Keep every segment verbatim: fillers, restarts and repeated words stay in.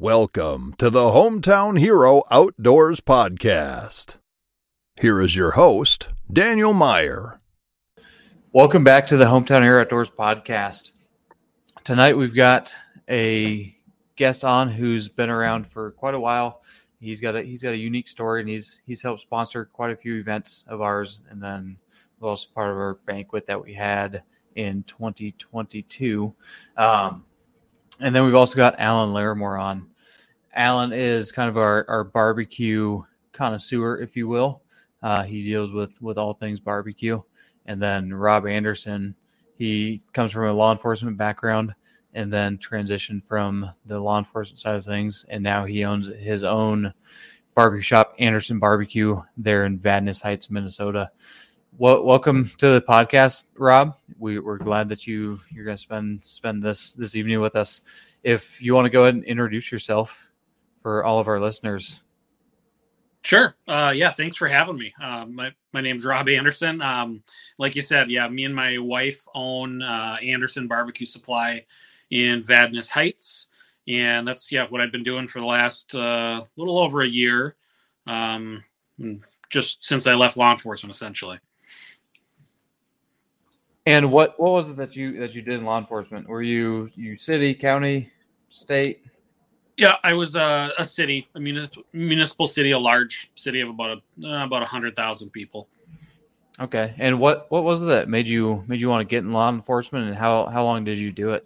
Welcome to the Hometown Hero Outdoors Podcast. Here is your host, Daniel Meyer. Welcome back to the Hometown Hero Outdoors Podcast. Tonight we've got a guest on who's been around for quite a while. He's got a he's got a unique story, and he's he's helped sponsor quite a few events of ours, and then also part of our banquet that we had in twenty twenty-two. Um, and then we've also got Alan Larimore on. Alan is kind of our, our barbecue connoisseur, if you will. Uh, he deals with, with all things barbecue. And then Rob Anderson, he comes from a law enforcement background and then transitioned from the law enforcement side of things. And now he owns his own barbecue shop, Anderson Barbecue, there in Vadnais Heights, Minnesota. Well, welcome to the podcast, Rob. We, we're glad that you, you're going to spend spend this, this evening with us. If you want to go ahead and introduce yourself for all of our listeners. Sure. Uh, yeah, thanks for having me. Uh, my, my name's Rob Anderson. Um, like you said, yeah, me and my wife own uh, Anderson Barbecue Supply in Vadnais Heights. And that's, yeah, what I've been doing for the last uh, little over a year, um, just since I left law enforcement, essentially. And what, what was it that you that you did in law enforcement? Were you you city, county, state? Yeah, I was uh, a city, a municipal, municipal city, a large city of about a, uh, about a hundred thousand people. Okay, and what, what was it that made you made you want to get in law enforcement, and how how long did you do it?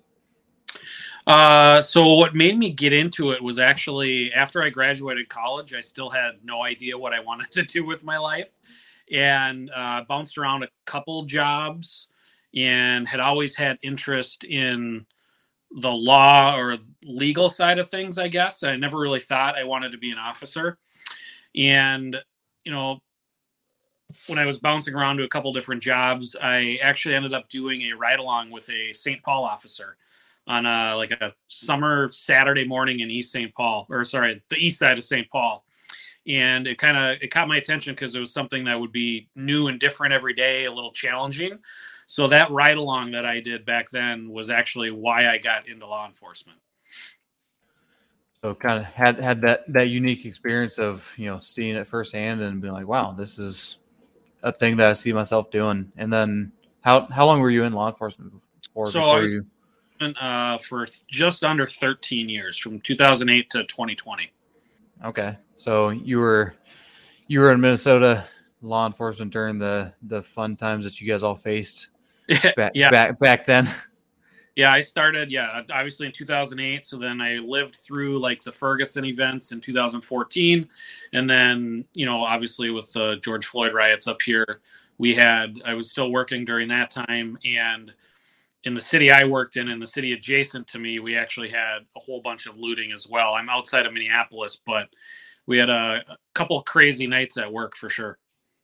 Uh, so what made me get into it was actually after I graduated college, I still had no idea what I wanted to do with my life, and uh, bounced around a couple jobs. And had always had interest in the law or legal side of things, I guess. I never really thought I wanted to be an officer. And, you know, when I was bouncing around to a couple different jobs, I actually ended up doing a ride-along with a Saint Paul officer on a, like a summer Saturday morning in East Saint Paul, or sorry, the east side of Saint Paul. And it kind of, it caught my attention because it was something that would be new and different every day, a little challenging. So that ride along that I did back then was actually why I got into law enforcement. So kind of had, had that, that unique experience of, you know, seeing it firsthand and being like, wow, this is a thing that I see myself doing. And then how, how long were you in law enforcement for? So I was you... in, uh, for just under thirteen years, from two thousand eight to twenty twenty. Okay. So you were, you were in Minnesota law enforcement during the, the fun times that you guys all faced. Back, yeah. back back then. Yeah, I started, yeah, obviously in two thousand eight. So then I lived through like the Ferguson events in two thousand fourteen. And then, you know, obviously with the George Floyd riots up here, we had, I was still working during that time. And in the city I worked in, in the city adjacent to me, we actually had a whole bunch of looting as well. I'm outside of Minneapolis, but we had a, a couple of crazy nights at work for sure.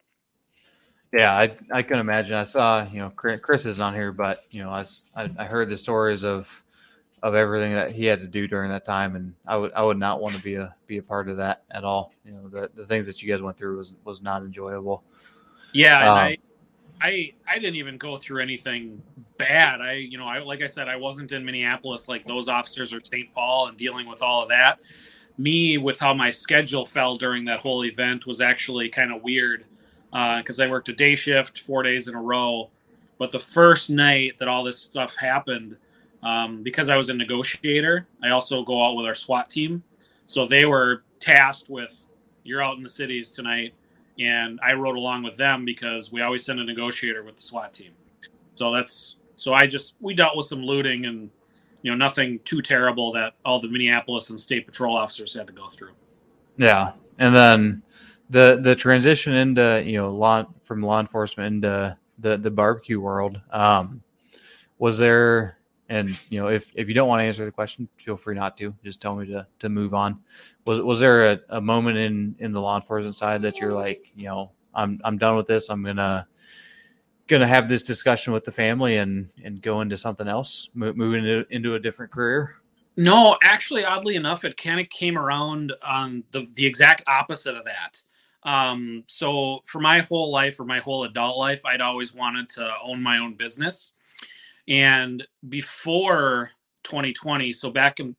Yeah, I I can imagine. I saw, you know, Chris isn't on here, but, you know, I, I, I heard the stories of of everything that he had to do during that time, and I would I would not want to be a be a part of that at all. You know, the the things that you guys went through was was not enjoyable. Yeah, and um, I I I didn't even go through anything bad. I you know, I like I said, I wasn't in Minneapolis like those officers or Saint Paul and dealing with all of that. Me, with how my schedule fell during that whole event, was actually kind of weird. Because uh, I worked a day shift four days in a row. But the first night that all this stuff happened, um, because I was a negotiator, I also go out with our SWAT team. So they were tasked with, you're out in the cities tonight. And I rode along with them because we always send a negotiator with the SWAT team. So that's, so I just, we dealt with some looting and, you know, nothing too terrible that all the Minneapolis and state patrol officers had to go through. Yeah. And then The the transition into, you know, law from law enforcement into the, the barbecue world, um, was there, and, you know, if, if you don't want to answer the question, feel free not to. Just tell me to, to move on. Was was there a, a moment in, in the law enforcement side that you're like, you know, I'm I'm done with this. I'm gonna gonna have this discussion with the family and, and go into something else, move, move into into a different career? No, actually, oddly enough, it kind of came around on the the exact opposite of that. Um, so for my whole life, or my whole adult life, I'd always wanted to own my own business. And before twenty twenty, so back in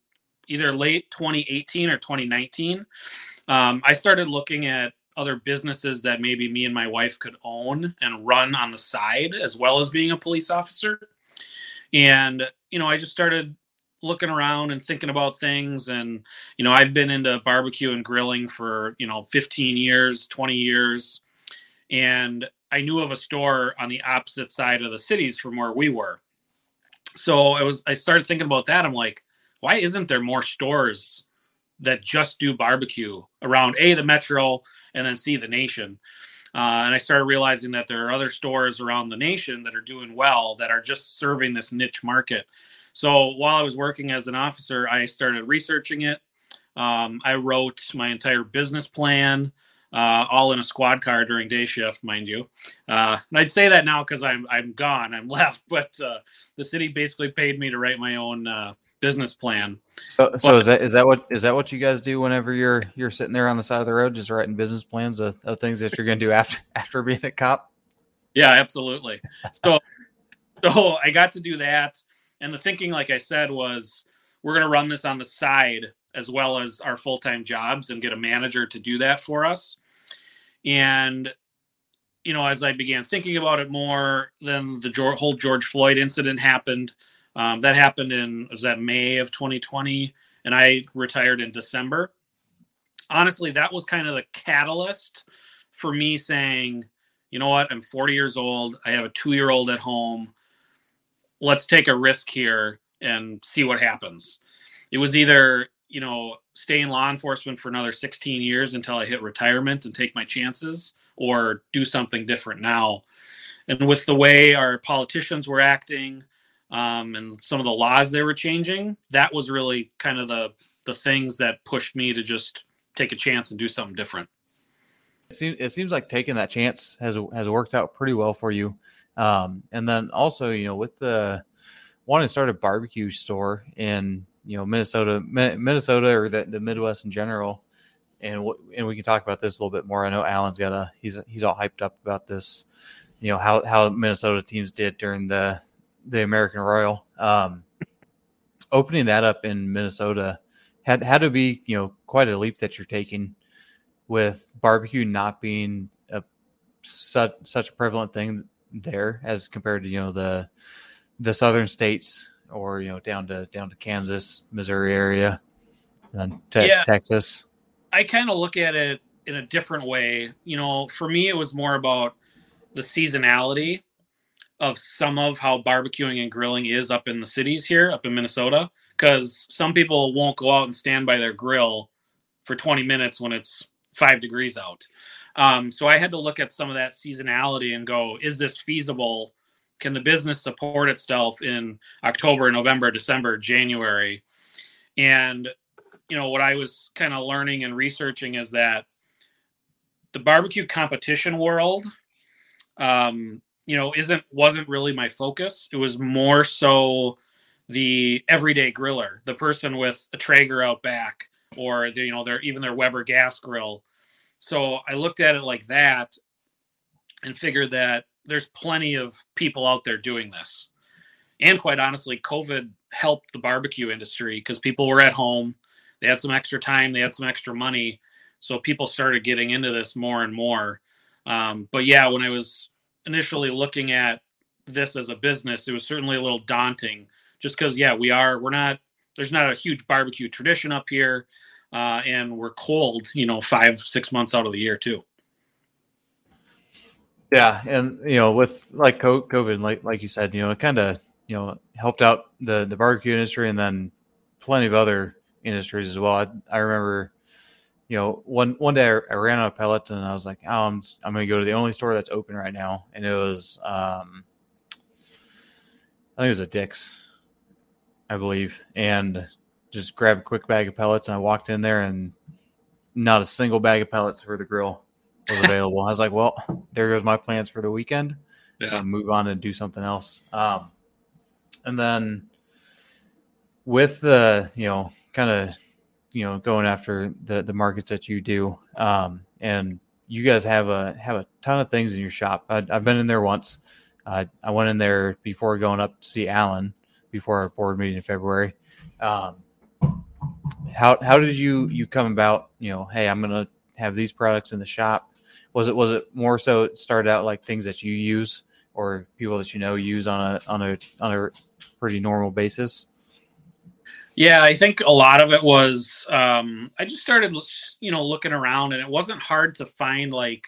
either late twenty eighteen or twenty nineteen, um, I started looking at other businesses that maybe me and my wife could own and run on the side, as well as being a police officer. And, you know, I just started looking around and thinking about things. And, you know, I've been into barbecue and grilling for, you know, fifteen years, twenty years. And I knew of a store on the opposite side of the cities from where we were. So I was, I started thinking about that. I'm like, why isn't there more stores that just do barbecue around A, the metro, and then C, the nation? Uh, and I started realizing that there are other stores around the nation that are doing well, that are just serving this niche market. So while I was working as an officer, I started researching it. Um, I wrote my entire business plan, uh, all in a squad car during day shift, mind you. Uh, and I'd say that now because I'm I'm gone, I'm left. But uh, the city basically paid me to write my own uh, business plan. So, so but, is that is that what is that what you guys do whenever you're you're sitting there on the side of the road, just writing business plans of, of things that you're going to do after after being a cop? Yeah, absolutely. So, so I got to do that, and the thinking, like I said, was we're going to run this on the side as well as our full time jobs, and get a manager to do that for us. And you know, as I began thinking about it more, then the George, whole George Floyd incident happened. Um, that happened in, was that May of twenty twenty, and I retired in December. Honestly, that was kind of the catalyst for me saying, you know what, I'm forty years old. I have a two-year-old at home. Let's take a risk here and see what happens. It was either, you know, stay in law enforcement for another sixteen years until I hit retirement and take my chances, or do something different now. And with the way our politicians were acting, um, and some of the laws they were changing, that was really kind of the the things that pushed me to just take a chance and do something different. It seems, it seems like taking that chance has has worked out pretty well for you. Um, and then also, you know, with the wanting to start a barbecue store in, you know, Minnesota, Minnesota or the, the Midwest in general. And what, and we can talk about this a little bit more. I know Alan's got a, he's, he's all hyped up about this, you know, how, how Minnesota teams did during the, the American Royal. Um, opening that up in Minnesota had, had to be, you know, quite a leap that you're taking, with barbecue not being a such, such a prevalent thing there as compared to, you know, the, the southern states, or, you know, down to, down to Kansas, Missouri area, and then te- yeah. Texas. I kind of look at it in a different way. You know, for me, it was more about the seasonality of some of how barbecuing and grilling is up in the cities here, up in Minnesota, because some people won't go out and stand by their grill for twenty minutes when it's five degrees out. Um, so I had to look at some of that seasonality and go, is this feasible? Can the business support itself in October, November, December, January? And you know, what I was kind of learning and researching is that the barbecue competition world, um, you know, isn't, wasn't really my focus. It was more so the everyday griller, the person with a Traeger out back, or the, you know, their, even their Weber gas grill. So I looked at it like that and figured that there's plenty of people out there doing this. And quite honestly, COVID helped the barbecue industry because people were at home. They had some extra time. They had some extra money. So people started getting into this more and more. Um, but yeah, when I was initially looking at this as a business, it was certainly a little daunting just because, yeah, we are, we're not, there's not a huge barbecue tradition up here. Uh, and we're cold, you know, five, six months out of the year too. Yeah. And, you know, with like COVID, like, like you said, you know, it kind of, you know, helped out the, the barbecue industry, and then plenty of other industries as well. I, I remember, you know, one, one day I, I ran out of pellets, and I was like, oh, I'm, I'm going to go to the only store that's open right now. And it was, um, I think it was a Dick's, I believe. And just grabbed a quick bag of pellets, and I walked in there, and not a single bag of pellets for the grill was available. I was like, well, there goes my plans for the weekend. Yeah. And move on and do something else. Um, and then with the, you know, kind of, you know, going after the, the markets that you do, um, and you guys have a, have a ton of things in your shop. I, I've been in there once. Uh, I went in there before going up to see Alan before our board meeting in February. Um, how how did you you come about? You know, hey, I'm gonna have these products in the shop. Was it was it more so it started out like things that you use or people that you know use on a on a on a pretty normal basis? Yeah, I think a lot of it was um, I just started, you know, looking around, and it wasn't hard to find like.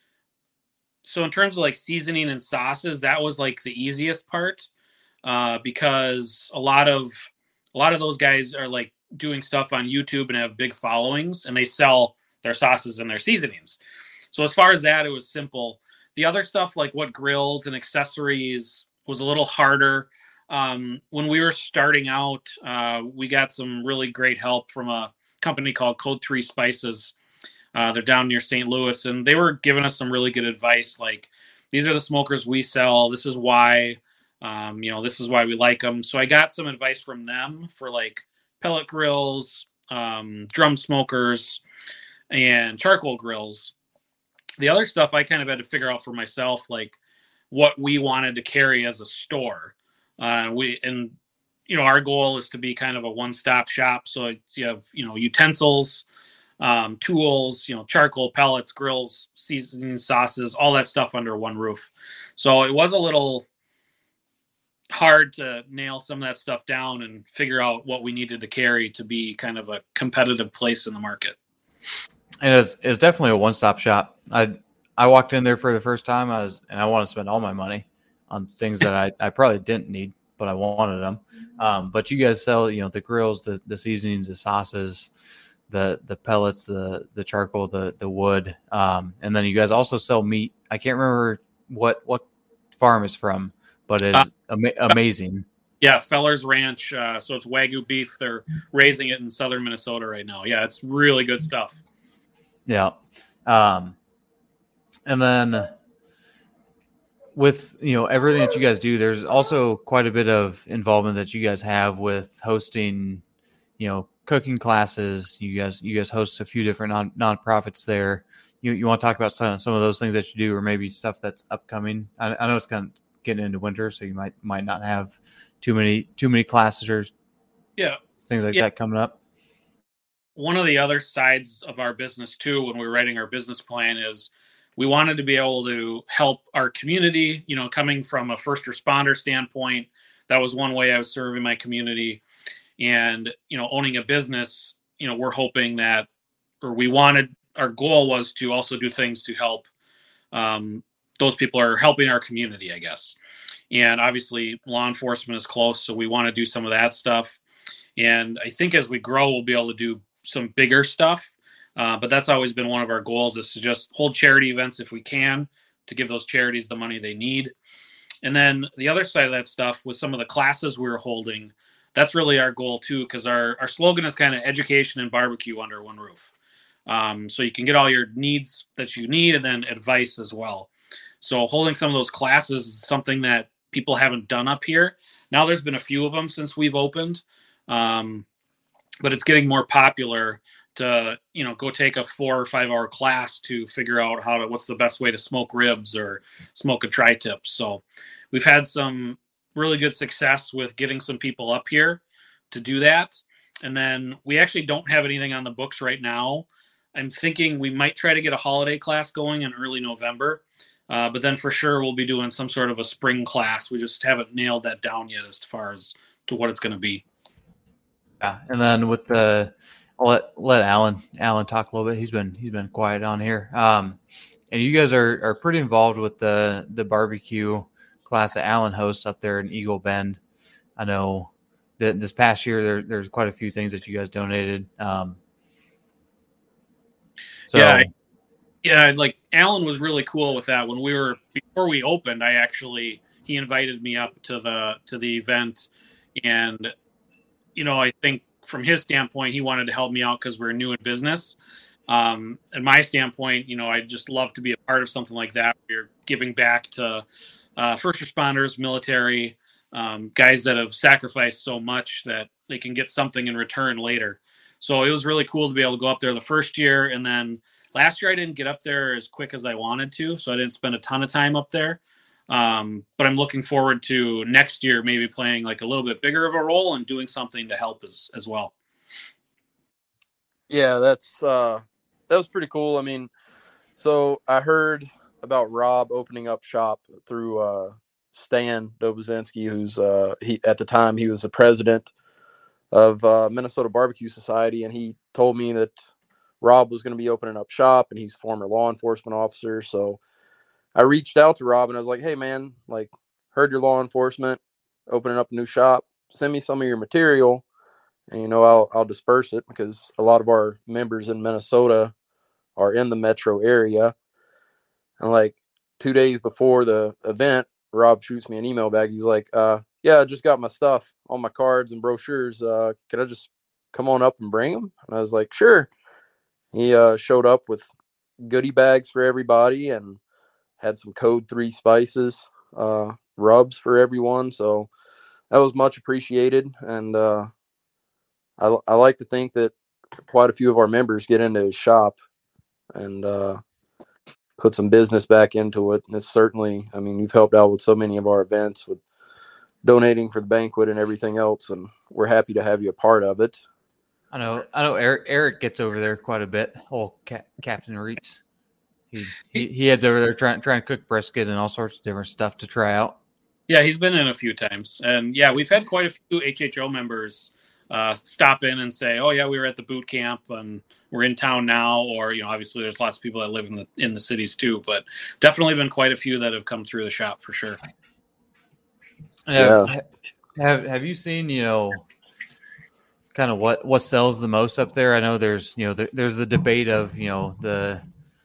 So in terms of like seasoning and sauces, that was like the easiest part uh, because a lot of a lot of those guys are like doing stuff on YouTube and have big followings, and they sell their sauces and their seasonings. So as far as that, it was simple. The other stuff, like what grills and accessories, was a little harder. Um, when we were starting out, uh, we got some really great help from a company called Code Three Spices. Uh, they're down near Saint Louis, and they were giving us some really good advice. Like, these are the smokers we sell. This is why, um, you know, this is why we like them. So I got some advice from them for like pellet grills, um, drum smokers, and charcoal grills. The other stuff I kind of had to figure out for myself, like what we wanted to carry as a store. Uh, we and you know our goal is to be kind of a one-stop shop. So it's, you have you know utensils, um, tools, you know charcoal, pellets, grills, seasoning, sauces, all that stuff under one roof. So it was a little hard to nail some of that stuff down and figure out what we needed to carry to be kind of a competitive place in the market. And it's it's definitely a one stop shop. I I walked in there for the first time. I was and I want to spend all my money on things that I, I probably didn't need, but I wanted them. Um, but you guys sell, you know, the grills, the, the seasonings, the sauces, the the pellets, the the charcoal, the the wood, um, and then you guys also sell meat. I can't remember what what farm it's from, but it's uh, ama- amazing. Yeah, Feller's Ranch. Uh, so it's Wagyu beef. They're raising it in southern Minnesota right now. Yeah, it's really good stuff. Yeah. Um, and then with, you know, everything that you guys do, there's also quite a bit of involvement that you guys have with hosting, you know, cooking classes. You guys, you guys host a few different non nonprofits there. You, you want to talk about some, some of those things that you do, or maybe stuff that's upcoming? I, I know it's kind of getting into winter, so you might, might not have too many, too many classes or yeah, things like yeah. that coming up. One of the other sides of our business too, when we were writing our business plan, is we wanted to be able to help our community, you know, coming from a first responder standpoint. That was one way I was serving my community. And, you know, owning a business, you know, we're hoping that, or we wanted, our goal was to also do things to help um, those people are helping our community, I guess. And obviously law enforcement is close, so we want to do some of that stuff. And I think as we grow, we'll be able to do some bigger stuff. Uh, but that's always been one of our goals, is to just hold charity events if we can, to give those charities the money they need. And then the other side of that stuff with some of the classes we were holding, that's really our goal too, because our, our slogan is kind of education and barbecue under one roof. Um, so you can get all your needs that you need, and then advice as well. So holding some of those classes is something that people haven't done up here. Now there's been a few of them since we've opened. Um, but it's getting more popular to, you know, go take a four or five hour class to figure out how to, what's the best way to smoke ribs or smoke a tri-tip. So we've had some really good success with getting some people up here to do that. And then we actually don't have anything on the books right now. I'm thinking we might try to get a holiday class going in early November. Uh, but then for sure we'll be doing some sort of a spring class. We just haven't nailed that down yet as far as to what it's going to be. Yeah, and then with the, I'll let let Alan Alan talk a little bit. He's been he's been quiet on here. Um, and you guys are, are pretty involved with the the barbecue class that Alan hosts up there in Eagle Bend. I know that this past year there there's quite a few things that you guys donated. Um, so yeah, yeah, like Alan was really cool with that. When we were before we opened, I actually he invited me up to the to the event, and you know, I think from his standpoint, he wanted to help me out because we're new in business. Um, and my standpoint, you know, I'd just love to be a part of something like that. We're giving back to uh, first responders, military, um, guys that have sacrificed so much that they can get something in return later. So it was really cool to be able to go up there the first year. And then last year I didn't get up there as quick as I wanted to, so I didn't spend a ton of time up there. Um, but I'm looking forward to next year maybe playing like a little bit bigger of a role and doing something to help as, as well. Yeah, that's uh, that was pretty cool. I mean, so I heard about Rob opening up shop through uh, Stan Dobozinski, who's uh, he at the time he was the president of uh, Minnesota Barbecue Society, and he told me that Rob was going to be opening up shop, and he's a former law enforcement officer. So I reached out to Rob and I was like, "Hey, man, like, heard your law enforcement opening up a new shop. Send me some of your material, and you know I'll I'll disperse it because a lot of our members in Minnesota are in the metro area." And like two days before the event, Rob shoots me an email back. He's like, uh, "Yeah, I just got my stuff, all my cards and brochures. Uh, can I just come on up and bring them?" And I was like, "Sure." He uh, showed up with goodie bags for everybody and had some Code three spices, uh, rubs for everyone. So that was much appreciated. And uh, I, I like to think that quite a few of our members get into his shop and uh, put some business back into it. And it's certainly, I mean, you've helped out with so many of our events with donating for the banquet and everything else. And we're happy to have you a part of it. I know, I know. Eric, Eric gets over there quite a bit. Oh, Cap, Captain Reitz. He, he he heads over there trying trying to cook brisket and all sorts of different stuff to try out. Yeah, he's been in a few times, and yeah, we've had quite a few H H O members uh, stop in and say, "Oh yeah, we were at the boot camp and we're in town now." Or you know, obviously, there's lots of people that live in the in the cities too, but definitely been quite a few that have come through the shop for sure. Yeah. Have, have Have you seen you know? kind of what, what sells the most up there? I know there's, you know, there, there's the debate of, you know, the,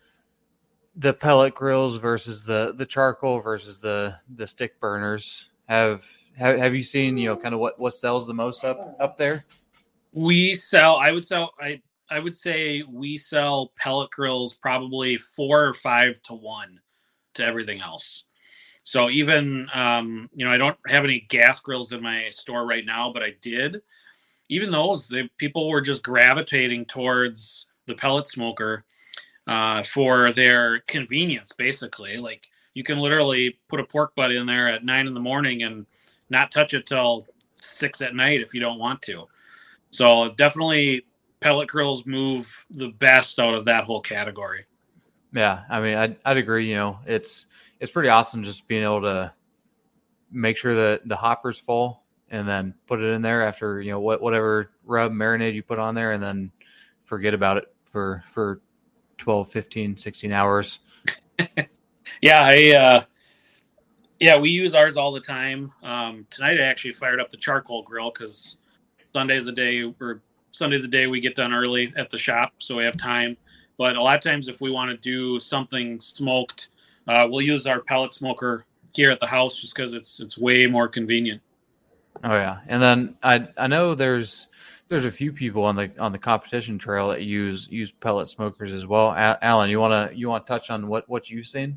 the pellet grills versus the, the charcoal versus the, the stick burners. Have, have, have you seen, you know, kind of what, what sells the most up, up there? We sell, I would sell, I, I would say we sell pellet grills probably four or five to one to everything else. So even, um, you know, I don't have any gas grills in my store right now, but I did. Even those, they, people were just gravitating towards the pellet smoker uh, for their convenience, basically. Like you can literally put a pork butt in there at nine in the morning and not touch it till six at night if you don't want to. So definitely pellet grills move the best out of that whole category. Yeah, I mean, I'd, I'd agree. You know, it's it's pretty awesome just being able to make sure that the hopper's full and then put it in there after, you know, what whatever rub marinade you put on there, and then forget about it for for twelve, fifteen, sixteen hours. yeah, I uh, yeah, we use ours all the time. Um, tonight I actually fired up the charcoal grill because Sunday's a day or Sunday's a day we get done early at the shop, so we have time. But a lot of times if we want to do something smoked, uh, we'll use our pellet smoker here at the house just because it's it's way more convenient. Oh yeah, and then I I know there's there's a few people on the on the competition trail that use use pellet smokers as well. A- Alan, you wanna you want to touch on what, what you've seen?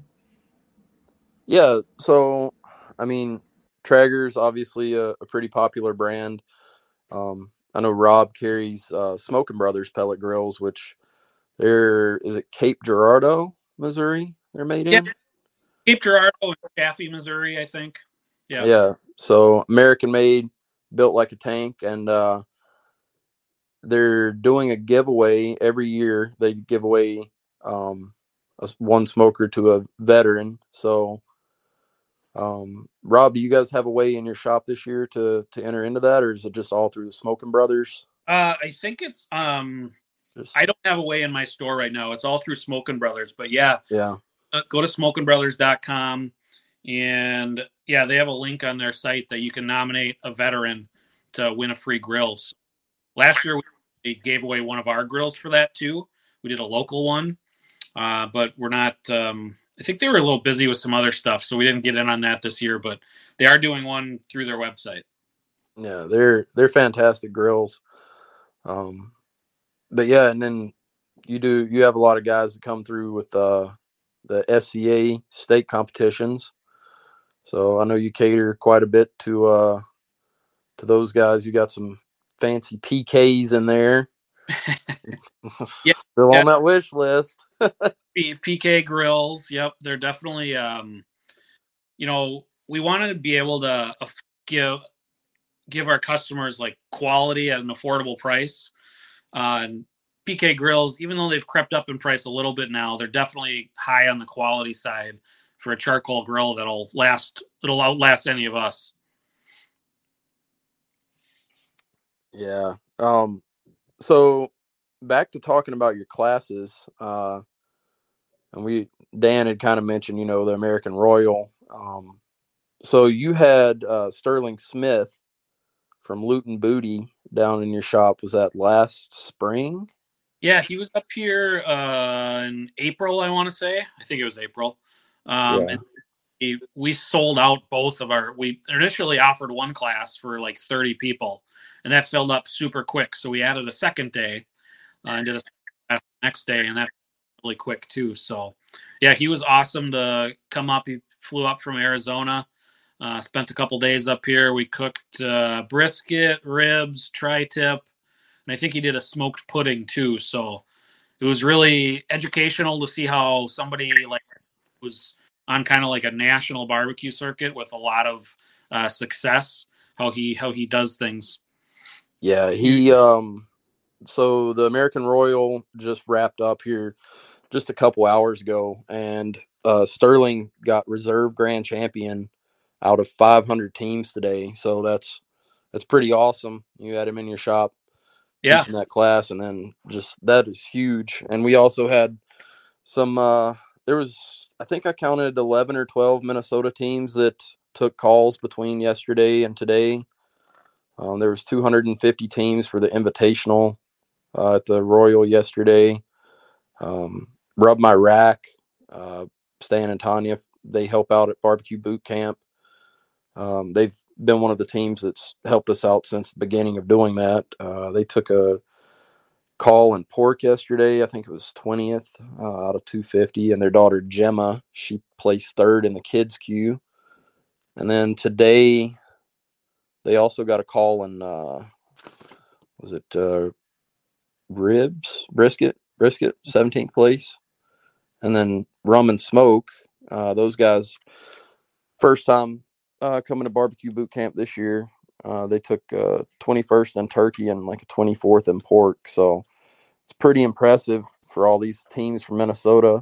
Yeah, so I mean, Traeger's obviously a, a pretty popular brand. Um, I know Rob carries uh, Smoking Brothers pellet grills, which they're is it Cape Girardeau, Missouri? They're made in. Yeah, Cape Girardeau and Chaffee, Missouri, I think. Yeah. Yeah. So American made, built like a tank, and uh, they're doing a giveaway every year. They give away um, a, one smoker to a veteran. So, um, Rob, do you guys have a way in your shop this year to to enter into that, or is it just all through the Smoking Brothers? Uh, I think it's um, Just, I don't have a way in my store right now. It's all through Smoking Brothers, but yeah, yeah. uh, go to smoking brothers dot com. And yeah, they have a link on their site that you can nominate a veteran to win a free grill. So last year, we gave away one of our grills for that too. We did a local one, uh, but we're not, um, I think they were a little busy with some other stuff, so we didn't get in on that this year, but they are doing one through their website. Yeah, they're they're fantastic grills. Um, but yeah, and then you do you have a lot of guys that come through with uh, the S C A state competitions. So I know you cater quite a bit to uh, to those guys. You got some fancy P Ks in there. yeah, Still yeah. on that wish list. P K grills. Yep. They're definitely, um, you know, we want to be able to uh, give, give our customers like quality at an affordable price. Uh, and P K grills, even though they've crept up in price a little bit now, they're definitely high on the quality side for a charcoal grill that'll last. It'll outlast any of us. Yeah. Um. So back to talking about your classes, uh, and we Dan had kind of mentioned, you know, the American Royal. Um, so you had uh, Sterling Smith from Luton Booty down in your shop. Was that last spring? Yeah, he was up here uh, in April, I want to say. I think it was April. Um, Yeah. and he, we sold out both of our – we initially offered one class for like thirty people, and that filled up super quick. So we added a second day uh, and did a class the next day, and that's really quick too. So, yeah, he was awesome to come up. He flew up from Arizona, uh, spent a couple days up here. We cooked uh, brisket, ribs, tri-tip. And I think he did a smoked pudding too. So it was really educational to see how somebody like was on kind of like a national barbecue circuit with a lot of uh, success, how he how he does things. Yeah, he um so the American Royal just wrapped up here just a couple hours ago, and uh Sterling got reserve grand champion out of five hundred teams today. So that's that's pretty awesome. You had him in your shop. Yeah. Teaching that class, and then just that is huge. And we also had some uh there was I think I counted eleven or twelve Minnesota teams that took calls between yesterday and today. Um, there was two hundred fifty teams for the Invitational uh, at the Royal yesterday. Um, Rub My Rack, uh, Stan and Tanya, they help out at Barbecue Boot Camp. Um, they've been one of the teams that's helped us out since the beginning of doing that. Uh, they took a call in pork yesterday. I think it was twentieth uh, out of two hundred fifty. And their daughter, Gemma, she placed third in the kids' queue. And then today, they also got a call in, uh, was it uh, ribs, brisket, brisket, seventeenth place. And then rum and smoke, uh, those guys, first time uh, coming to Barbecue Boot Camp this year. Uh, they took uh, twenty-first in turkey and like a twenty-fourth in pork. So it's pretty impressive for all these teams from Minnesota.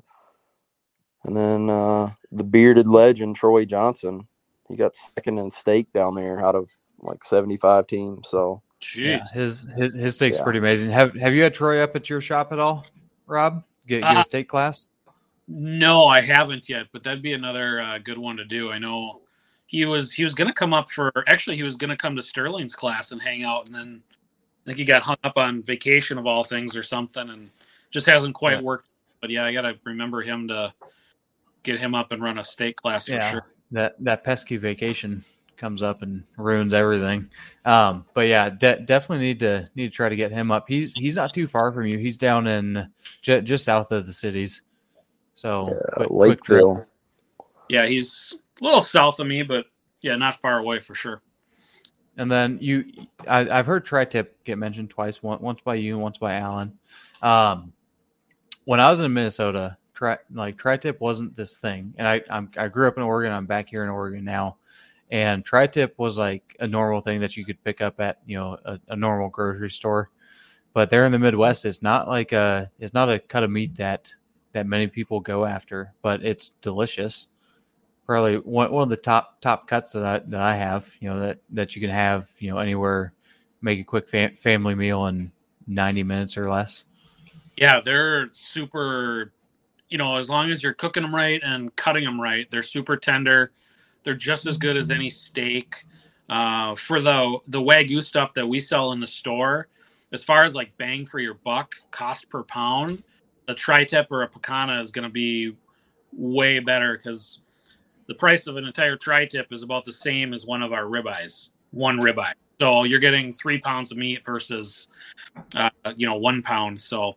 And then uh, the bearded legend, Troy Johnson, he got second in steak down there out of like seventy-five teams. So Jeez. Yeah, his his his steak's Yeah. pretty amazing. Have Have you had Troy up at your shop at all, Rob? Get, get Uh, a steak class? No, I haven't yet, but that'd be another uh, good one to do. I know he was he was going to come up for actually he was going to come to Sterling's class and hang out, and then I think he got hung up on vacation of all things or something, and just hasn't quite Yeah. worked. But yeah, I got to remember him to get him up and run a steak class for Yeah, sure. that that pesky vacation comes up and ruins everything. Um, but yeah, de- definitely need to need to try to get him up. He's he's not too far from you. He's down in j- just south of the cities. So yeah, quick- quick trip. Lakeville. Yeah, he's a little south of me, but yeah, not far away for sure. And then you, I, I've heard tri-tip get mentioned twice. One, once by you, once by Alan. Um, when I was in Minnesota, tri, like tri-tip wasn't this thing, and I I'm, I grew up in Oregon. I'm back here in Oregon now, and tri-tip was like a normal thing that you could pick up at you know a, a normal grocery store. But there in the Midwest, it's not like a it's not a cut of meat that that many people go after, but it's delicious. Probably one, one of the top top cuts that I that I have, you know, that, that you can have, you know, anywhere, make a quick fam- family meal in ninety minutes or less. Yeah, they're super, you know, as long as you're cooking them right and cutting them right, they're super tender. They're just as good as any steak. Uh, for the the Wagyu stuff that we sell in the store, as far as like bang for your buck, cost per pound, a tri-tip or a Picana is going to be way better because the price of an entire tri-tip is about the same as one of our ribeyes, one ribeye. So you're getting three pounds of meat versus, uh, you know, one pound. So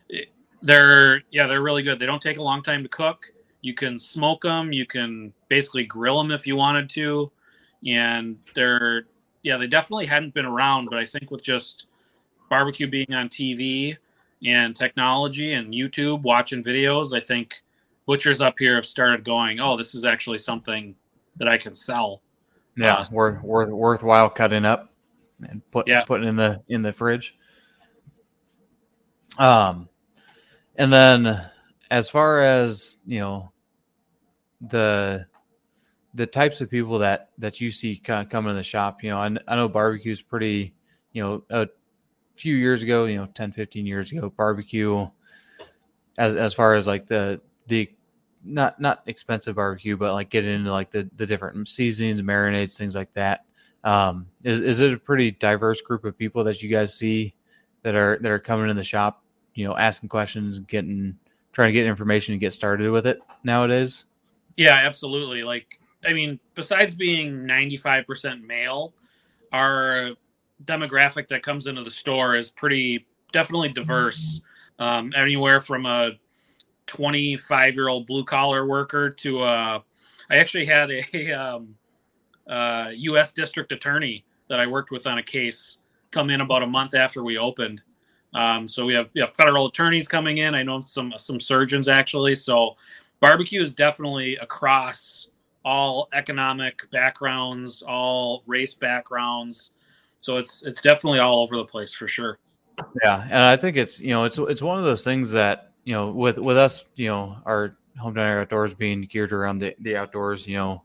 they're, yeah, they're really good. They don't take a long time to cook. You can smoke them. You can basically grill them if you wanted to. And they're, yeah, they definitely hadn't been around, but I think with just barbecue being on T V and technology and YouTube, watching videos, I think butchers up here have started going, oh, this is actually something that I can sell. Yeah, Uh, worth worth worthwhile cutting up and put Yeah. putting in the in the fridge. Um, and then as far as, you know, the the types of people that that you see kind of coming in the shop, you know, I, I know barbecue is pretty, you know, a few years ago, you know, ten, fifteen years ago, barbecue as as far as like the the not not expensive barbecue, but like getting into like the the different seasonings, marinades, things like that. Um, is is it a pretty diverse group of people that you guys see that are that are coming in the shop, you know, asking questions, getting trying to get information and get started with it nowadays? Yeah, absolutely. Like, I mean, besides being ninety-five percent male, our demographic that comes into the store is pretty definitely diverse. Um, anywhere from a twenty-five year old blue collar worker to a, I actually had a um, uh, U S district attorney that I worked with on a case come in about a month after we opened. Um, so we have, we have federal attorneys coming in. I know some some surgeons actually. So barbecue is definitely across all economic backgrounds, all race backgrounds. So it's it's definitely all over the place for sure. Yeah, and I think it's, you know, it's it's one of those things that, you know, with with us, you know, our Hometown Outdoors being geared around the, the outdoors, you know,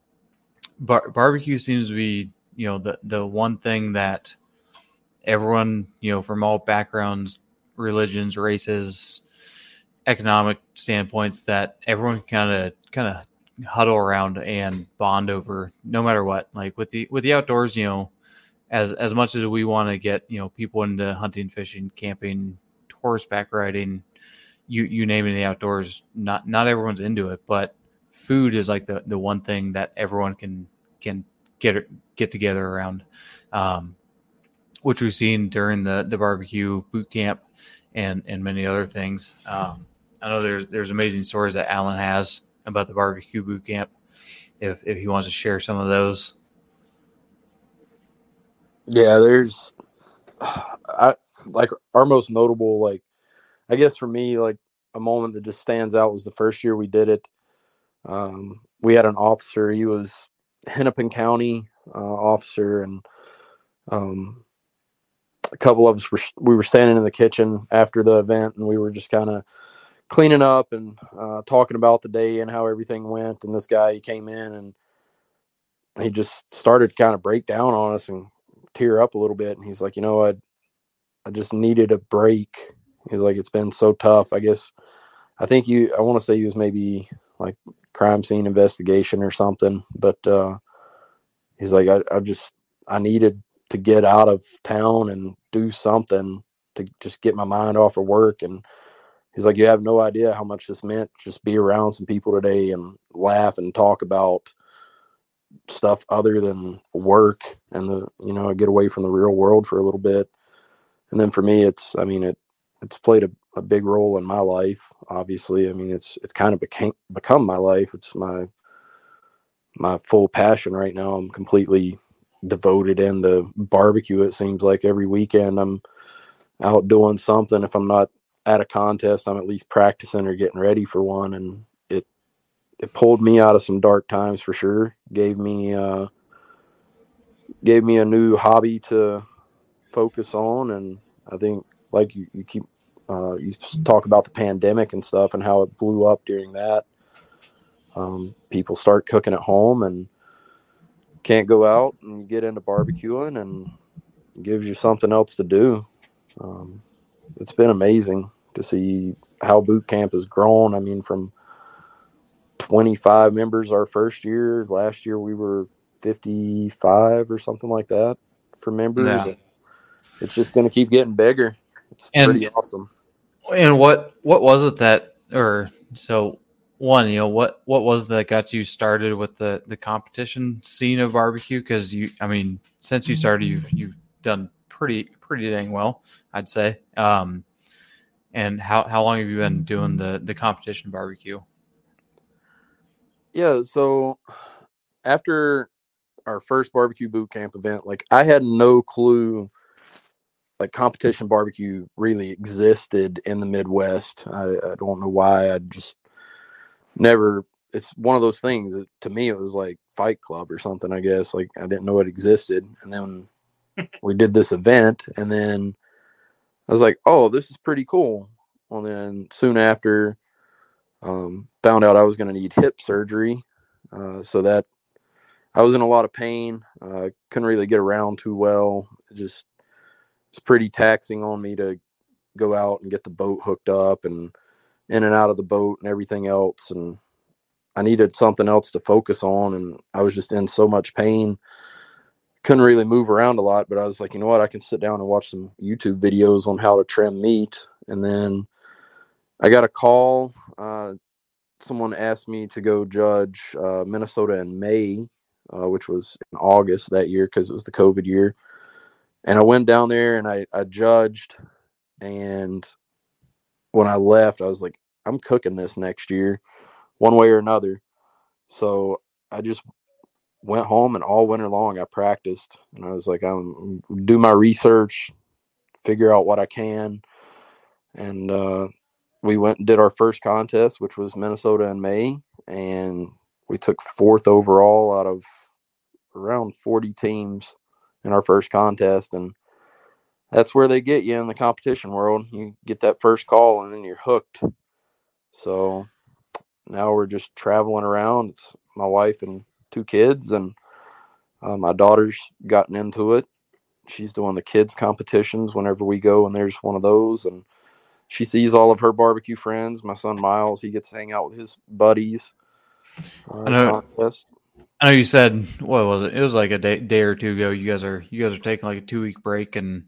bar- barbecue seems to be, you know, the the one thing that everyone, you know, from all backgrounds, religions, races, economic standpoints, that everyone kind of kind of huddle around and bond over, no matter what. Like with the with the outdoors, you know, as as much as we want to get, you know, people into hunting, fishing, camping, horseback riding, you you name it in the outdoors, not not everyone's into it, but food is like the the one thing that everyone can can get get together around, um, which we've seen during the the barbecue boot camp and and many other things. Um, I know there's there's amazing stories that Alan has about the barbecue boot camp. If if he wants to share some of those. Yeah, there's, I like our most notable, like, I guess for me, like a moment that just stands out was the first year we did it. Um, we had an officer, he was Hennepin County uh, officer, and um, a couple of us were, we were standing in the kitchen after the event, and we were just kind of cleaning up and uh, talking about the day and how everything went. And this guy, he came in and he just started to kind of break down on us and tear up a little bit. And he's like, you know, I, I just needed a break. He's like, it's been so tough. I guess, I think you, I want to say he was maybe like crime scene investigation or something, but uh, he's like, I, I just, I needed to get out of town and do something to just get my mind off of work. And he's like, you have no idea how much this meant, just be around some people today and laugh and talk about stuff other than work, and the, you know, get away from the real world for a little bit. And then for me, it's, I mean, it, it's played a, a big role in my life. Obviously, I mean, it's, it's kind of became, become my life. It's my, my full passion right now. I'm completely devoted into barbecue. It seems like every weekend I'm out doing something. If I'm not at a contest, I'm at least practicing or getting ready for one. And it, it pulled me out of some dark times for sure. Gave me, uh, gave me a new hobby to focus on. And I think, like you, you keep, uh, you talk about the pandemic and stuff and how it blew up during that. Um, people start cooking at home and can't go out, and you get into barbecuing, and it gives you something else to do. Um, it's been amazing to see how boot camp has grown. I mean, from twenty-five members our first year, last year we were fifty-five or something like that for members. Yeah. It's just going to keep getting bigger. It's And- pretty awesome. And what what was it that, or so one, you know, what what was that got you started with the the competition scene of barbecue? Because you, I mean, since you started, you've you've done pretty pretty dang well, I'd say. Um, and how how long have you been doing the the competition barbecue? Yeah, so after our first barbecue boot camp event, like I had no clue like competition barbecue really existed in the Midwest. I, I don't know why. I just never, it's one of those things that to me, it was like Fight Club or something, I guess. Like I didn't know it existed. And then we did this event, and then I was like, oh, this is pretty cool. Well, then soon after, um, found out I was going to need hip surgery. Uh, so that I was in a lot of pain. Uh, couldn't really get around too well. It just it's pretty taxing on me to go out and get the boat hooked up and in and out of the boat and everything else. And I needed something else to focus on. And I was just in so much pain. Couldn't really move around a lot, but I was like, you know what? I can sit down and watch some YouTube videos on how to trim meat. And then I got a call. Uh, someone asked me to go judge uh, Minnesota in May, uh, which was in August that year because it was the COVID year. And I went down there and I, I judged. And when I left, I was like, I'm cooking this next year one way or another. So I just went home and all winter long I practiced. And I was like, I'm do my research, figure out what I can. And uh, we went and did our first contest, which was Minnesota in May. And we took fourth overall out of around forty teams in our first contest. And that's where they get you in the competition world. You get that first call and then you're hooked. So now we're just traveling around. It's my wife and two kids, and uh, my daughter's gotten into it. She's doing the kids competitions whenever we go, and there's one of those, and she sees all of her barbecue friends. My son Miles, he gets to hang out with his buddies. Uh, I know. contest. I know you said what was it? It was like a day, day or two ago. You guys are you guys are taking like a two week break, and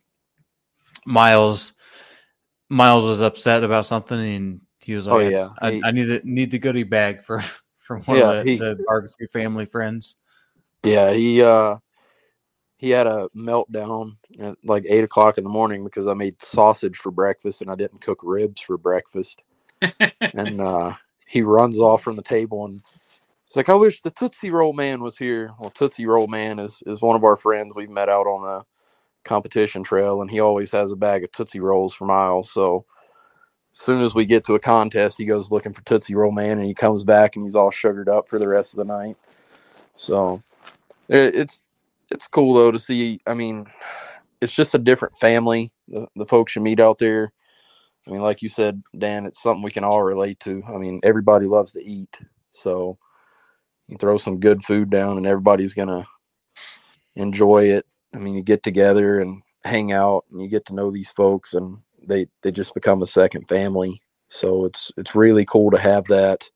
Miles Miles was upset about something, and he was like, Oh yeah, I, he, I need the need the goodie bag for from one Yeah, of the, he- the barbecue family friends." yeah. He uh, he had a meltdown at like eight o'clock in the morning because I made sausage for breakfast and I didn't cook ribs for breakfast. And uh, he runs off from the table and it's like, I wish the Tootsie Roll Man was here. Well, Tootsie Roll Man is, is one of our friends we've met out on the competition trail, and he always has a bag of Tootsie Rolls for Miles. So as soon as we get to a contest, he goes looking for Tootsie Roll Man, and he comes back and he's all sugared up for the rest of the night. So it, it's it's cool though to see. I mean, it's just a different family. The, the folks you meet out there. I mean, like you said, Dan, it's something we can all relate to. I mean, everybody loves to eat, so you throw some good food down and everybody's going to enjoy it. I mean, you get together and hang out and you get to know these folks and they, they just become a second family. So it's, it's really cool to have that,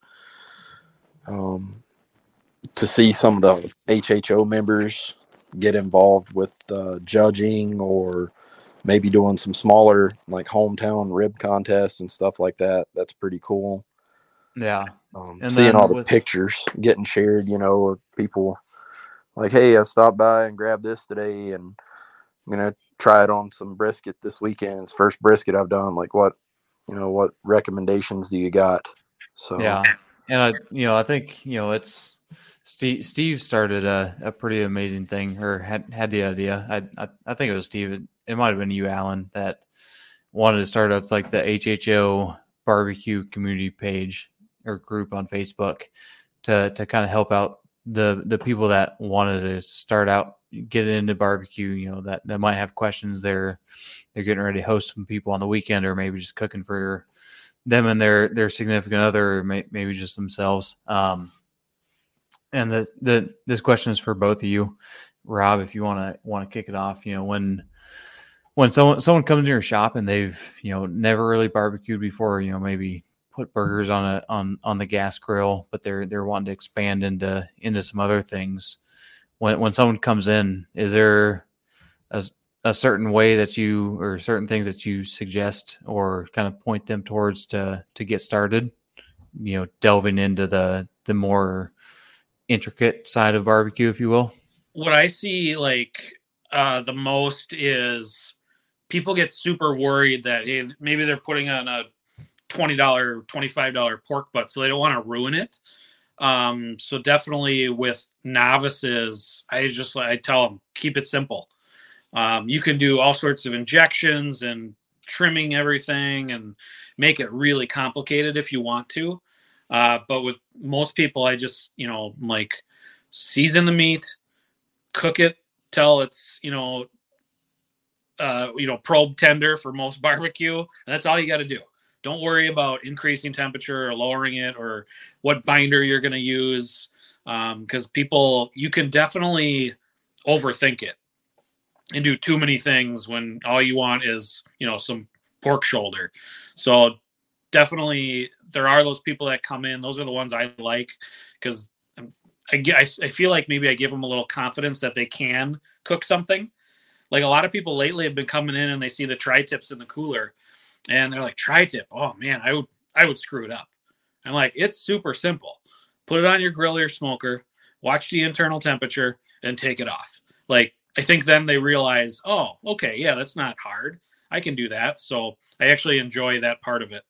um, to see some of the H H O members get involved with uh, judging or maybe doing some smaller like hometown rib contests and stuff like that. That's pretty cool. Yeah. Um, And seeing then all the with- pictures getting shared, you know, of people like, hey, I stopped by and grabbed this today, and I'm gonna try it on some brisket this weekend. It's first brisket I've done. Like, what, you know, what recommendations do you got? So Yeah, and I, you know, I think you know it's Steve. Steve started a, a pretty amazing thing, or had had the idea. I I, I think it was Steve. It, it might have been you, Alan, that wanted to start up like the H H O barbecue community page or group on Facebook to to kind of help out the the people that wanted to start out, get into barbecue. You know, that that might have questions. They're they're getting ready to host some people on the weekend, or maybe just cooking for them and their their significant other, or may, maybe just themselves. Um, and the the this question is for both of you, Rob. If you want to want to kick it off, you know, when when someone someone comes to your shop and they've you know never really barbecued before, you know, maybe put burgers on a on on the gas grill, but they're they're wanting to expand into into some other things. When when someone comes in, is there a a certain way that you, or certain things that you suggest or kind of point them towards to, to get started, you know, delving into the, the more intricate side of barbecue, if you will? What I see like uh, the most is people get super worried that hey, maybe they're putting on a twenty dollars, twenty-five dollars pork butt, so they don't want to ruin it. Um, so definitely with novices, I just, I tell them, keep it simple. Um, you can do all sorts of injections and trimming everything and make it really complicated if you want to. Uh, but with most people, I just, you know, like season the meat, cook it till it's, you know, uh, you know, probe tender for most barbecue. And that's all you got to do. Don't worry about increasing temperature or lowering it or what binder you're going to use. Um, cause people, you can definitely overthink it and do too many things when all you want is, you know, some pork shoulder. So definitely there are those people that come in. Those are the ones I like because I, I, I feel like maybe I give them a little confidence that they can cook something. Like a lot of people lately have been coming in and they see the tri-tips in the cooler and they're like, tri-tip, oh man, I would I would screw it up. I'm like, it's super simple. Put it on your grill or your smoker, watch the internal temperature, and take it off. Like, I think then they realize, oh, okay, yeah, that's not hard. I can do that. So I actually enjoy that part of it.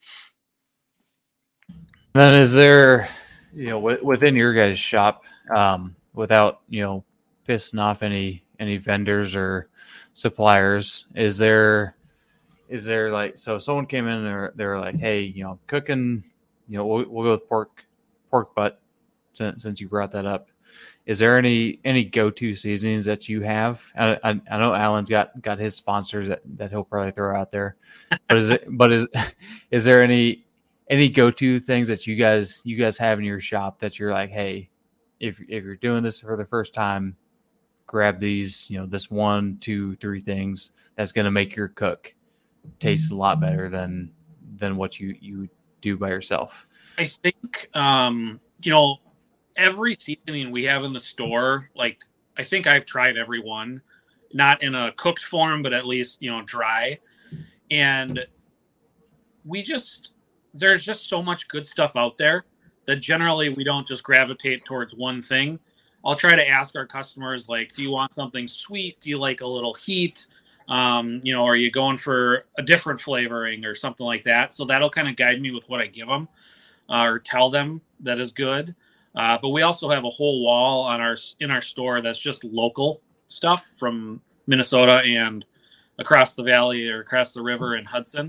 Then is there, you know, w- within your guys' shop, um, without, you know, pissing off any any vendors or suppliers, is there is there like, so someone came in and they're, they're like, hey, you know, cooking, you know, we'll, we'll go with pork pork butt since, since you brought that up. Is there any any go-to seasonings that you have? I, I, I know Alan's got, got his sponsors that, that he'll probably throw out there, but is it but is is there any any go-to things that you guys you guys have in your shop that you're like, hey, if if you're doing this for the first time, grab these, you know, this one, two, three things that's going to make your cook taste a lot better than than what you you do by yourself. I think um, you know, every seasoning we have in the store, like I think I've tried every one, not in a cooked form, but at least, you know, dry. And we just, there's just so much good stuff out there that generally we don't just gravitate towards one thing. I'll try to ask our customers, like, do you want something sweet? Do you like a little heat? Um, you know, are you going for a different flavoring or something like that? So that'll kind of guide me with what I give them uh, or tell them that is good. Uh, but we also have a whole wall on our in our store that's just local stuff from Minnesota and across the valley or across the river in Hudson.